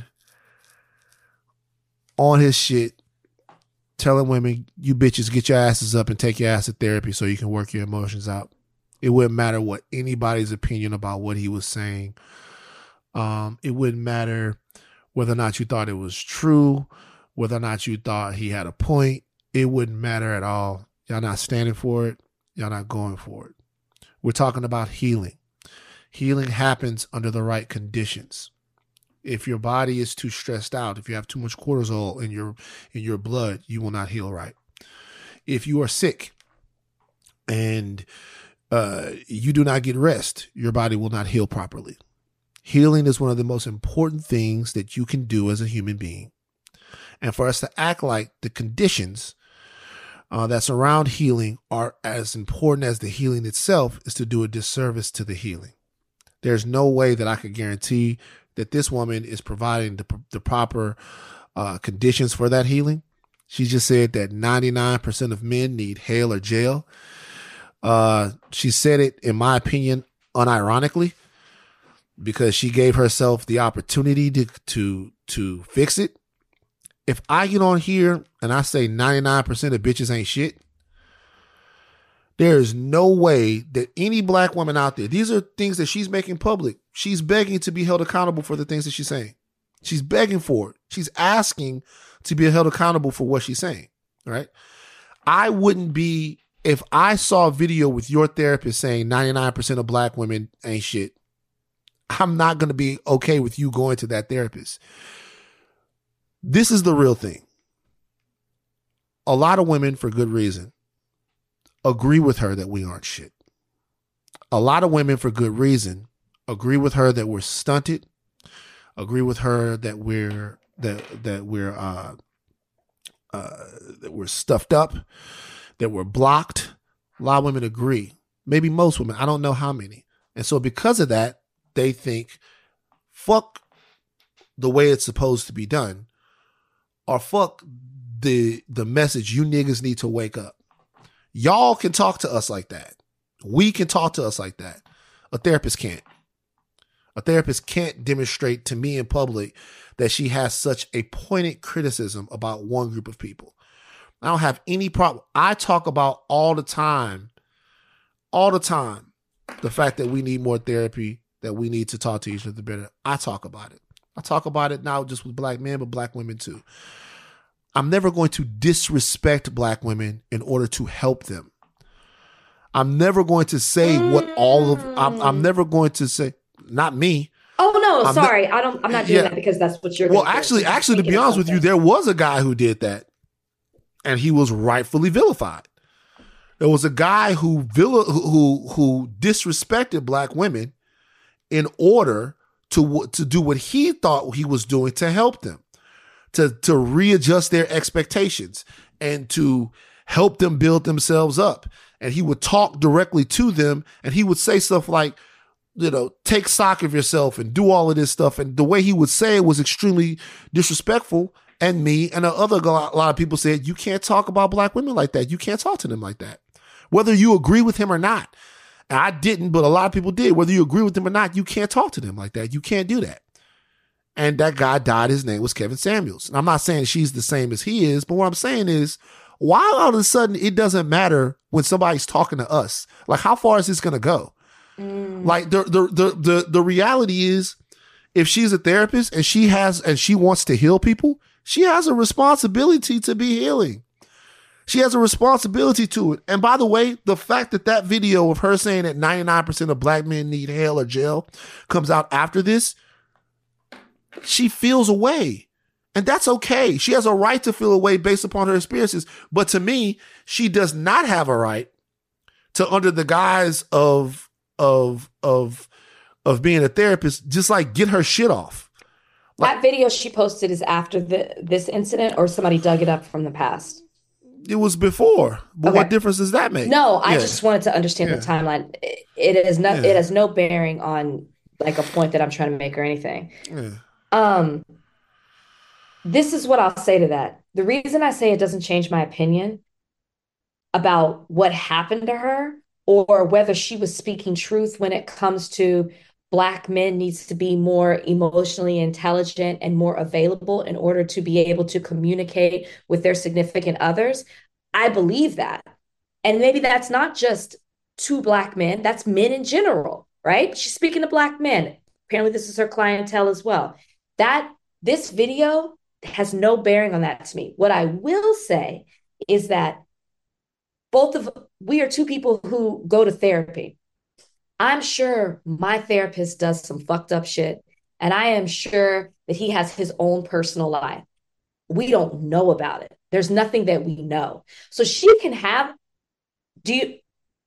on his shit, telling women, you bitches, get your asses up and take your ass to therapy so you can work your emotions out. It wouldn't matter what anybody's opinion about what he was saying. Um, it wouldn't matter whether or not you thought it was true, whether or not you thought he had a point. It wouldn't matter at all. Y'all not standing for it. Y'all not going for it. We're talking about healing. Healing happens under the right conditions. If your body is too stressed out, if you have too much cortisol in your in your blood, you will not heal right. If you are sick and uh, you do not get rest, your body will not heal properly. Healing is one of the most important things that you can do as a human being. And for us to act like the conditions uh, that surround healing are as important as the healing itself is to do a disservice to the healing. There's no way that I could guarantee that this woman is providing the, the proper uh, conditions for that healing. She just said that ninety-nine percent of men need hell or jail. Uh, she said it, in my opinion, unironically, because she gave herself the opportunity to, to, to fix it. If I get on here and I say ninety-nine percent of bitches ain't shit, there is no way that any black woman out there, these are things that she's making public. She's begging to be held accountable for the things that she's saying. She's begging for it. She's asking to be held accountable for what she's saying, right? I wouldn't be, if I saw a video with your therapist saying ninety-nine percent of black women ain't shit, I'm not going to be okay with you going to that therapist. This is the real thing. A lot of women, for good reason, agree with her that we aren't shit. A lot of women, for good reason, agree with her that we're stunted, agree with her that we're that that we're uh, uh, that we're stuffed up, that we're blocked. A lot of women agree. Maybe most women. I don't know how many. And so because of that, they think, fuck the way it's supposed to be done, or fuck the the message, you niggas need to wake up. Y'all can talk to us like that. We can talk to us like that. A therapist can't. A therapist can't demonstrate to me in public that she has such a pointed criticism about one group of people. I don't have any problem. I talk about all the time, all the time, the fact that we need more therapy, that we need to talk to each other better. I talk about it. I talk about it not just with black men, but black women too. I'm never going to disrespect black women in order to help them. I'm never going to say what all of, I'm, I'm never going to say, not me. Oh no, I'm sorry. not, I don't, I'm not doing yeah. that because that's what you're Well, gonna actually, do. actually, to be honest with you, there was a guy who did that and he was rightfully vilified. There was a guy who villa, who, who disrespected black women in order to, to do what he thought he was doing to help them. To, to readjust their expectations and to help them build themselves up. And he would talk directly to them and he would say stuff like, you know, take stock of yourself and do all of this stuff. And the way he would say it was extremely disrespectful. And me and the other, a lot of people said, you can't talk about black women like that. You can't talk to them like that, whether you agree with him or not. And I didn't, but a lot of people did. Whether you agree with them or not, you can't talk to them like that. You can't do that. And that guy died. His name was Kevin Samuels. And I'm not saying she's the same as he is, but what I'm saying is, why all of a sudden it doesn't matter when somebody's talking to us? Like, how far is this going to go? Mm. Like, the, the the the the reality is, if she's a therapist and she has and she wants to heal people, she has a responsibility to be healing. She has a responsibility to it. And by the way, the fact that that video of her saying that ninety-nine percent of black men need hell or jail comes out after this, she feels away. And that's okay. She has a right to feel away based upon her experiences. But to me, she does not have a right to, under the guise of, of, of, of being a therapist, just like get her shit off. Like, that video she posted is after the, this incident, or somebody dug it up from the past? It was before. But okay. What difference does that make? No, I yeah. just wanted to understand yeah. the timeline. It, it is not, yeah. it has no bearing on like a point that I'm trying to make or anything. Yeah. Um, this is what I'll say to that. The reason I say it doesn't change my opinion about what happened to her or whether she was speaking truth when it comes to black men needs to be more emotionally intelligent and more available in order to be able to communicate with their significant others. I believe that. And maybe that's not just to black men, that's men in general, right? She's speaking to black men. Apparently this is her clientele as well. That this video has no bearing on that to me. What I will say is that both of we are two people who go to therapy. I'm sure my therapist does some fucked up shit, and I am sure that he has his own personal life. We don't know about it. There's nothing that we know. So she can have, do you,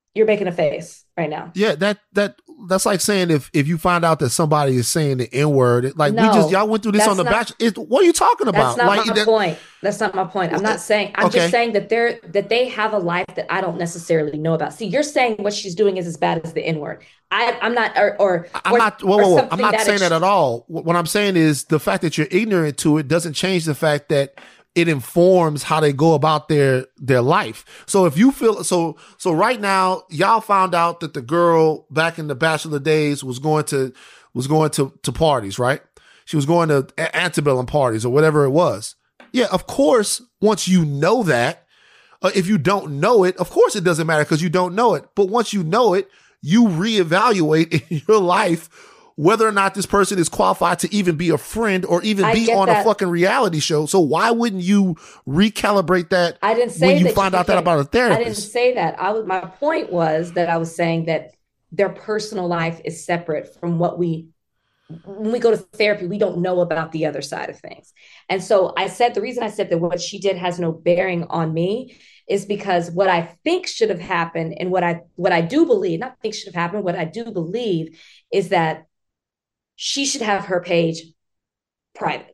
You're making a face right now. Yeah, that that that's like saying if if you find out that somebody is saying the N word, like no, we just y'all went through this on the Bachelor. It, what are you talking about? That's not like, my that, point. That's not my point. I'm not saying. I'm okay. just saying that they're that they have a life that I don't necessarily know about. See, you're saying what she's doing is as bad as the N word. I I'm not. Or, or I'm or, not. Whoa, whoa, whoa. I'm not that saying that at all. What I'm saying is the fact that you're ignorant to it doesn't change the fact that it informs how they go about their their life. So if you feel so so right now, y'all found out that the girl back in the Bachelor days was going to was going to to parties, right? She was going to antebellum parties or whatever it was. Yeah, of course, once you know that, uh, if you don't know it, of course it doesn't matter because you don't know it. But once you know it, you reevaluate in your life whether or not this person is qualified to even be a friend or even I be on that. a fucking reality show. So why wouldn't you recalibrate that I didn't say when you that find you out that about a therapist? I didn't say that. I was, my point was that I was saying that their personal life is separate from what we, when we go to therapy, we don't know about the other side of things. And so I said, the reason I said that what she did has no bearing on me is because what I think should have happened and what I, what I do believe, not think should have happened, what I do believe is that she should have her page private.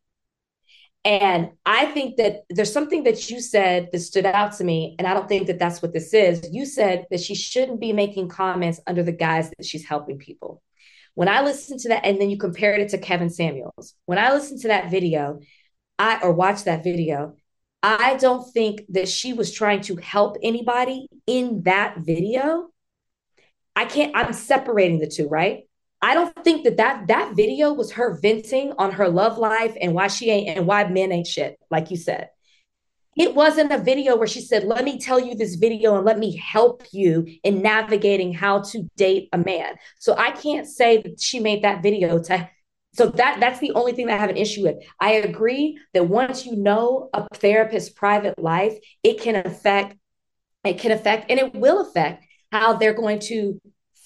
And I think that there's something that you said that stood out to me, and I don't think that that's what this is. You said that she shouldn't be making comments under the guise that she's helping people. When I listened to that, and then you compared it to Kevin Samuels, when I listened to that video, I or watched that video, I don't think that she was trying to help anybody in that video. I can't, I'm separating the two, right? I don't think that, that that video was her venting on her love life and why she ain't and why men ain't shit, like you said. It wasn't a video where she said, let me tell you this video and let me help you in navigating how to date a man. So I can't say that she made that video to, so that that's the only thing that I have an issue with. I agree that once you know a therapist's private life, it can affect, it can affect, and it will affect how they're going to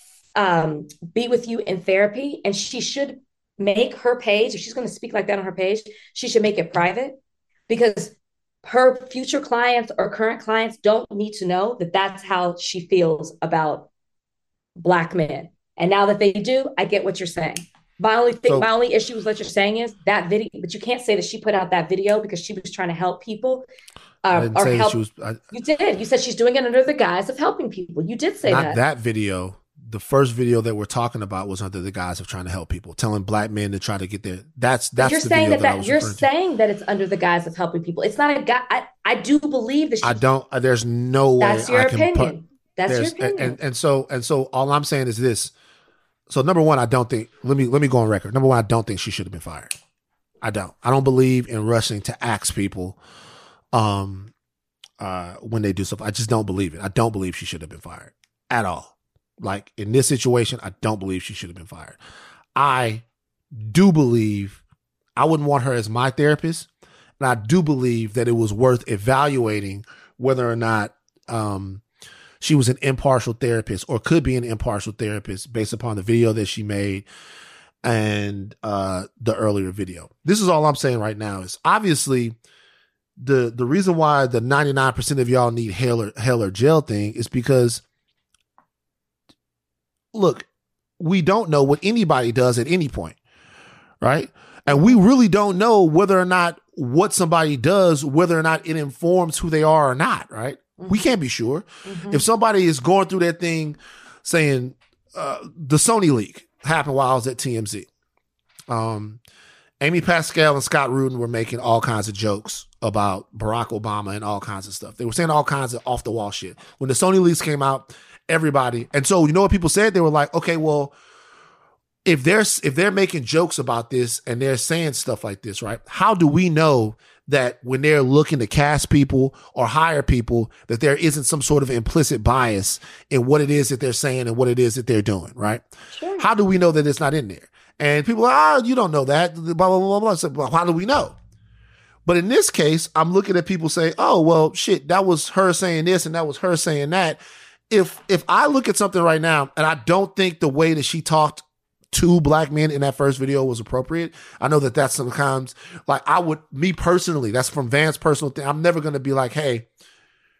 um, be with you in therapy. And she should make her page, if she's going to speak like that on her page, she should make it private, because her future clients or current clients don't need to know that that's how she feels about Black men. And now that they do, I get what you're saying. My only thing, so, my only issue with what you're saying is that video, but you can't say that she put out that video because she was trying to help people. Uh, or help. Was, I, you did. You said she's doing it under the guise of helping people. You did say not that. That video. The first video that we're talking about was under the guise of trying to help people, telling Black men to try to get there. That's that's. You're the saying video that, that, that you're saying to. that it's under the guise of helping people. It's not a guy. I, I do believe that. She, I don't. There's no way. That's your I can opinion. Put, that's your opinion. And, and and so and so all I'm saying is this. So number one, I don't think. Let me let me go on record. Number one, I don't think she should have been fired. I don't. I don't believe in rushing to axe people, um, uh, when they do stuff. I just don't believe it. I don't believe she should have been fired at all. Like in this situation, I don't believe she should have been fired. I do believe I wouldn't want her as my therapist. And I do believe that it was worth evaluating whether or not um, she was an impartial therapist or could be an impartial therapist based upon the video that she made and uh, the earlier video. This is all I'm saying right now is obviously the, the reason why the ninety-nine percent of y'all need hell or, hell or jail thing is because look, we don't know what anybody does at any point, right? And we really don't know whether or not what somebody does, whether or not it informs who they are or not, right? Mm-hmm. We can't be sure. Mm-hmm. If somebody is going through that thing saying uh, the Sony leak happened while I was at T M Z. Um, Amy Pascal and Scott Rudin were making all kinds of jokes about Barack Obama and all kinds of stuff. They were saying all kinds of off the wall shit. When the Sony leaks came out, everybody. And so, you know what people said? They were like, okay, well, if they're, if they're making jokes about this and they're saying stuff like this, right? How do we know that when they're looking to cast people or hire people, that there isn't some sort of implicit bias in what it is that they're saying and what it is that they're doing, right? Sure. How do we know that it's not in there? And people are, ah, oh, you don't know that, blah, blah, blah, blah. So, well, how do we know? But in this case, I'm looking at people say, oh, well, shit, that was her saying this and that was her saying that. If if I look at something right now and I don't think the way that she talked to Black men in that first video was appropriate, I know that that's sometimes like I would, me personally, that's from Van's personal thing. I'm never going to be like, hey,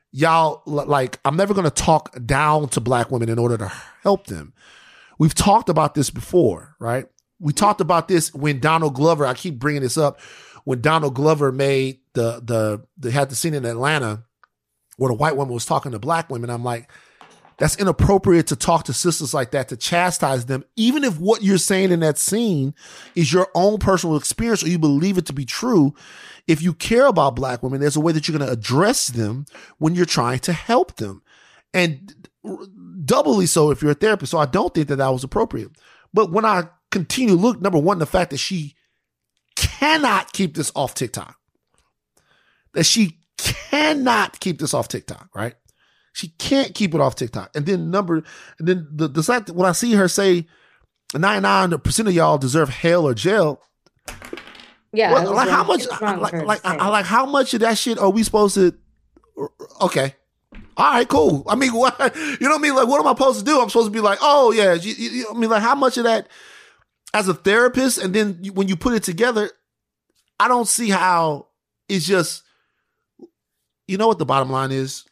y'all, like, I'm never going to talk down to black women in order to help them. We've talked about this before, right? We talked about this when Donald Glover, I keep bringing this up, when Donald Glover made the, the, the had the scene in Atlanta where the white woman was talking to black women. I'm like, that's inappropriate to talk to sisters like that, to chastise them, even if what you're saying in that scene is your own personal experience or you believe it to be true. If you care about black women, there's a way that you're going to address them when you're trying to help them. And doubly so if you're a therapist. So I don't think that that was appropriate. But when I continue to look, number one, the fact that she cannot keep this off TikTok, that she cannot keep this off TikTok, right? She can't keep it off TikTok. And then number, and then the, the fact that when I see her say ninety-nine percent of y'all deserve hell or jail. Yeah. Well, like how much, like, like, I, like how much of that shit are we supposed to, okay. All right, cool. I mean, what, you know what I mean? Like, what am I supposed to do? I'm supposed to be like, oh yeah. You, you, I mean, like how much of that as a therapist? And then when you put it together, I don't see how it's just, you know what the bottom line is?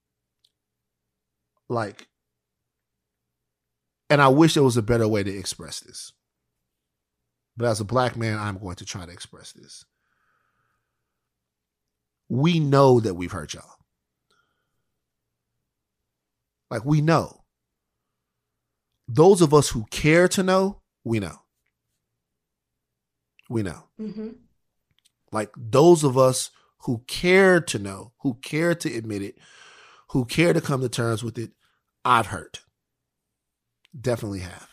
Like, and I wish there was a better way to express this. But as a black man, I'm going to try to express this. We know that we've hurt y'all. Like, we know. Those of us who care to know, we know. We know. Mm-hmm. Like, those of us who care to know, who care to admit it, who care to come to terms with it, I've hurt. Definitely have.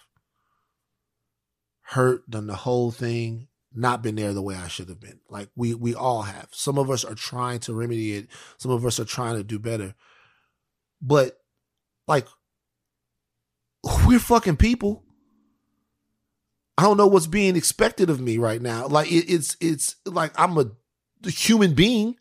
Hurt, done the whole thing, not been there the way I should have been. Like, we we all have. Some of us are trying to remedy it. Some of us are trying to do better. But, like, we're fucking people. I don't know what's being expected of me right now. Like, it, it's it's like I'm a, a human being.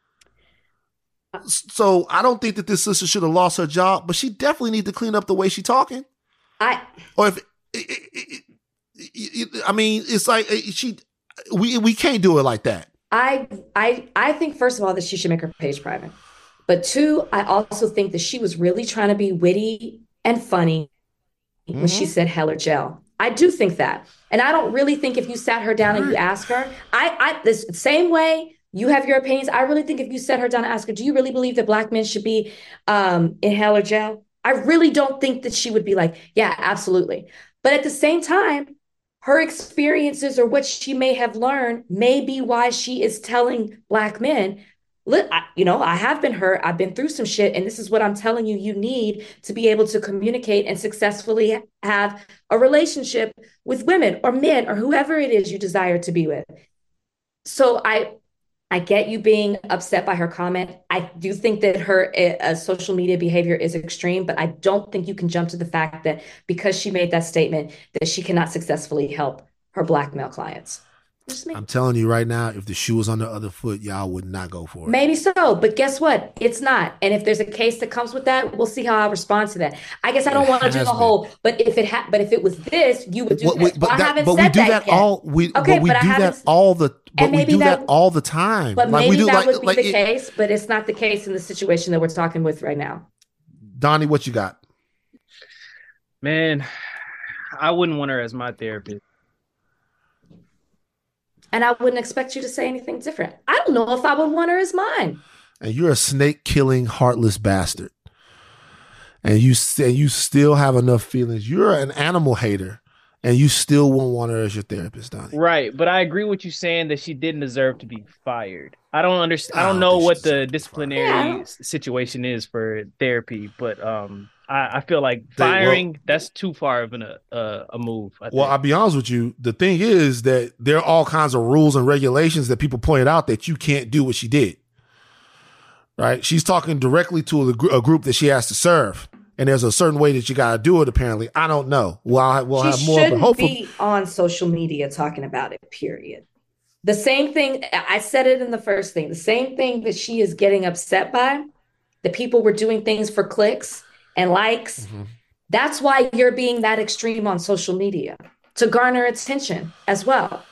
So I don't think that this sister should have lost her job, but she definitely need to clean up the way she's talking. I or if it, it, it, it, I mean, it's like she we we can't do it like that. I I I think first of all that she should make her page private, but two, I also think that she was really trying to be witty and funny mm-hmm. when she said hell or jail. I do think that, and I don't really think if you sat her down and you asked her, I I this same way. You have your opinions. I really think if you sat her down and asked her, do you really believe that black men should be um, in hell or jail? I really don't think that she would be like, yeah, absolutely. But at the same time, her experiences or what she may have learned may be why she is telling black men, look, I, you know, I have been hurt. I've been through some shit. And this is what I'm telling you, you need to be able to communicate and successfully have a relationship with women or men or whoever it is you desire to be with. So I... I get you being upset by her comment. I do think that her uh, social media behavior is extreme, but I don't think you can jump to the fact that because she made that statement, that she cannot successfully help her black male clients. I'm telling you right now, if the shoe was on the other foot, y'all would not go for it. Maybe so, but guess what? It's not. And if there's a case that comes with that, we'll see how I respond to that. I guess I don't want to do the whole, but if it ha- but if it was this, you would do well, this. But, well, that, I haven't but said we do that, that yet. all. We okay, but we but do I that all the. But we do that, that all the time. But like maybe we do, that like, would be like the it, case. But it's not the case in the situation that we're talking with right now. Donnie, what you got? Man, I wouldn't want her as my therapist. And I wouldn't expect you to say anything different. I don't know if I would want her as mine. And you're a snake-killing, heartless bastard. And you and you still have enough feelings. You're an animal hater, and you still won't want her as your therapist, Donnie. Right, but I agree with you saying that she didn't deserve to be fired. I don't understand. I don't, I don't know what the disciplinary yeah. situation is for therapy, but um. I, I feel like firing, well, that's too far of an, uh, a move. I well, think. I'll be honest with you. The thing is that there are all kinds of rules and regulations that people pointed out that you can't do what she did. Right? She's talking directly to a, a group that she has to serve. And there's a certain way that you got to do it, apparently. I don't know. Well, we'll have more. She shouldn't hopefully- be on social media talking about it, period. The same thing, I said it in the first thing, the same thing that she is getting upset by, the people were doing things for clicks and likes. Mm-hmm. That's why you're being that extreme on social media, to garner attention as well.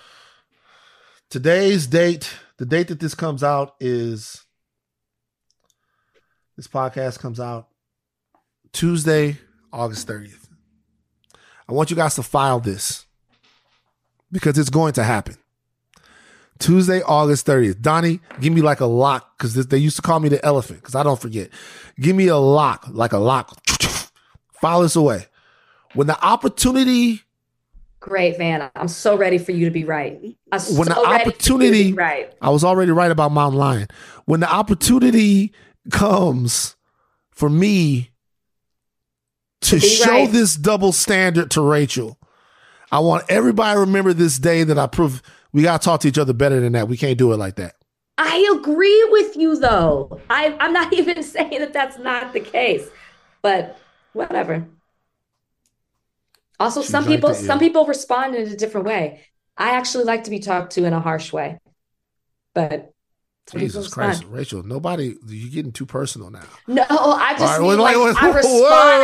Today's date, the date that this comes out is This podcast comes out Tuesday, August thirtieth. I want you guys to file this because it's going to happen. Tuesday, August thirtieth. Donnie, give me like a lock because they used to call me the elephant because I don't forget. Give me a lock, like a lock. File this away. When the opportunity... Great, Van. I'm so ready for you to be right. I'm when so the opportunity... right. I was already right about Mountain Lion. When the opportunity comes for me to, to show right. this double standard to Rachel, I want everybody to remember this day that I prove... We got to talk to each other better than that. We can't do it like that. I agree with you, though. I, I'm not even saying that that's not the case, but whatever. Also, She's some like people, that, yeah. some people respond in a different way. I actually like to be talked to in a harsh way, but Jesus Christ, Rachel, nobody, you're getting too personal now. No, I just right, mean, like, like, I respond.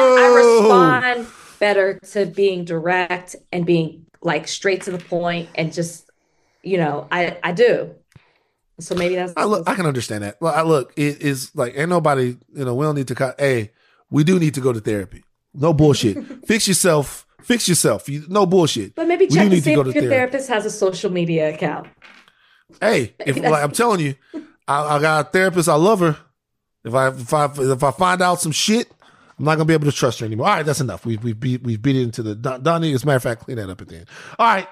I respond better to being direct and being like straight to the point and just. You know, I, I do. So maybe that's. I look. I can understand that. Well, I look. It is like ain't nobody. You know, we don't need to cut. Hey, we do need to go to therapy. No bullshit. Fix yourself. Fix yourself. You, no bullshit. But maybe check to see if your therapist has a social media account. Hey, if like, I'm telling you, I, I got a therapist. I love her. If I if I if I find out some shit, I'm not gonna be able to trust her anymore. All right, that's enough. We we beat we beat it into the Donnie. As a matter of fact, clean that up at the end. All right.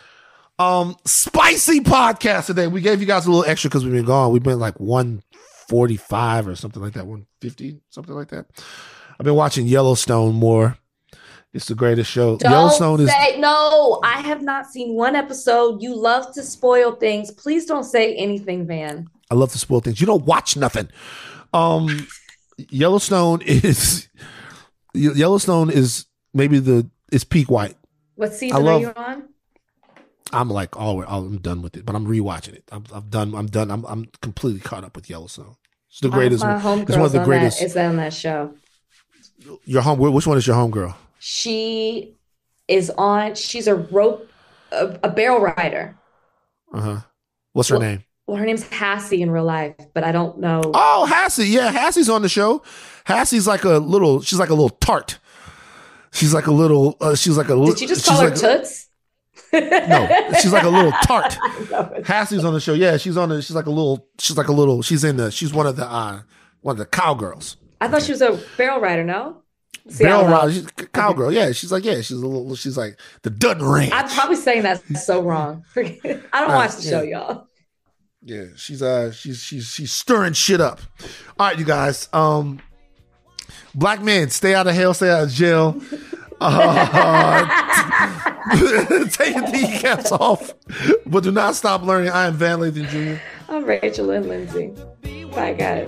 Um, spicy podcast today. We gave you guys a little extra because we've been gone. We've been like one forty-five or something like that, one fifty, something like that. I've been watching Yellowstone more. It's the greatest show. Don't Yellowstone say, is no. I have not seen one episode. You love to spoil things. Please don't say anything, Van. I love to spoil things. You don't watch nothing. Um, Yellowstone is Yellowstone is maybe the is peak white. What season love, are you on? I'm like, oh, I'm done with it, but I'm rewatching it. I'm, I'm done. I'm done. I'm, I'm completely caught up with Yellowstone. It's the greatest. My homegirl is one of the greatest. That, is that on that show? Your home. Which one is your homegirl? She is on. She's a rope, a, a barrel rider. Uh huh. What's her well, name? Well, her name's Hassie in real life, but I don't know. Oh, Hassie. Yeah, Hassie's on the show. Hassie's like a little. She's like a little tart. She's like a little. Uh, she's like a. Did you just call her like Toots? No, she's like a little tart. Hassie's on the show. Yeah, she's on the. She's like a little. She's like a little. She's in the. She's one of the. uh One of the cowgirls. I thought okay. she was a barrel rider. No, barrel rider. She's a cowgirl. Okay. Yeah, she's like yeah. She's a little. She's like the Dutton Ranch. I'm probably saying that so wrong. I don't uh, watch the yeah. show, y'all. Yeah, she's uh, she's she's she's stirring shit up. All right, you guys. Um, black men, stay out of hell, stay out of jail. Uh, take your kneecaps off, but do not stop learning. I am Van Lathan Junior I'm Rachel and Lindsay. Bye, guys.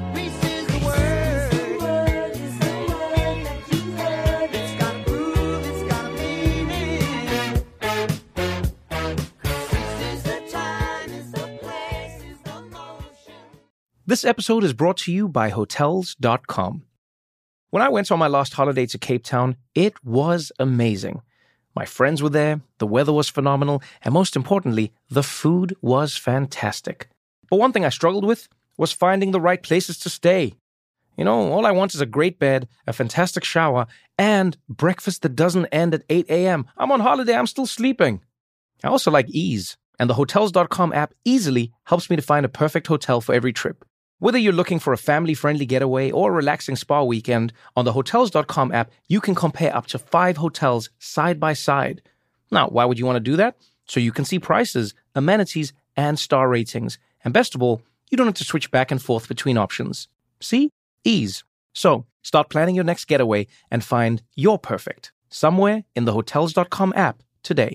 This episode is brought to you by Hotels dot com. When I went on my last holiday to Cape Town, it was amazing. My friends were there, the weather was phenomenal, and most importantly, the food was fantastic. But one thing I struggled with was finding the right places to stay. You know, all I want is a great bed, a fantastic shower, and breakfast that doesn't end at eight a.m. I'm on holiday, I'm still sleeping. I also like ease, and the Hotels dot com app easily helps me to find a perfect hotel for every trip. Whether you're looking for a family-friendly getaway or a relaxing spa weekend, on the Hotels dot com app, you can compare up to five hotels side by side. Now, why would you want to do that? So you can see prices, amenities, and star ratings. And best of all, you don't have to switch back and forth between options. See? Ease. So, start planning your next getaway and find your perfect somewhere in the Hotels dot com app today.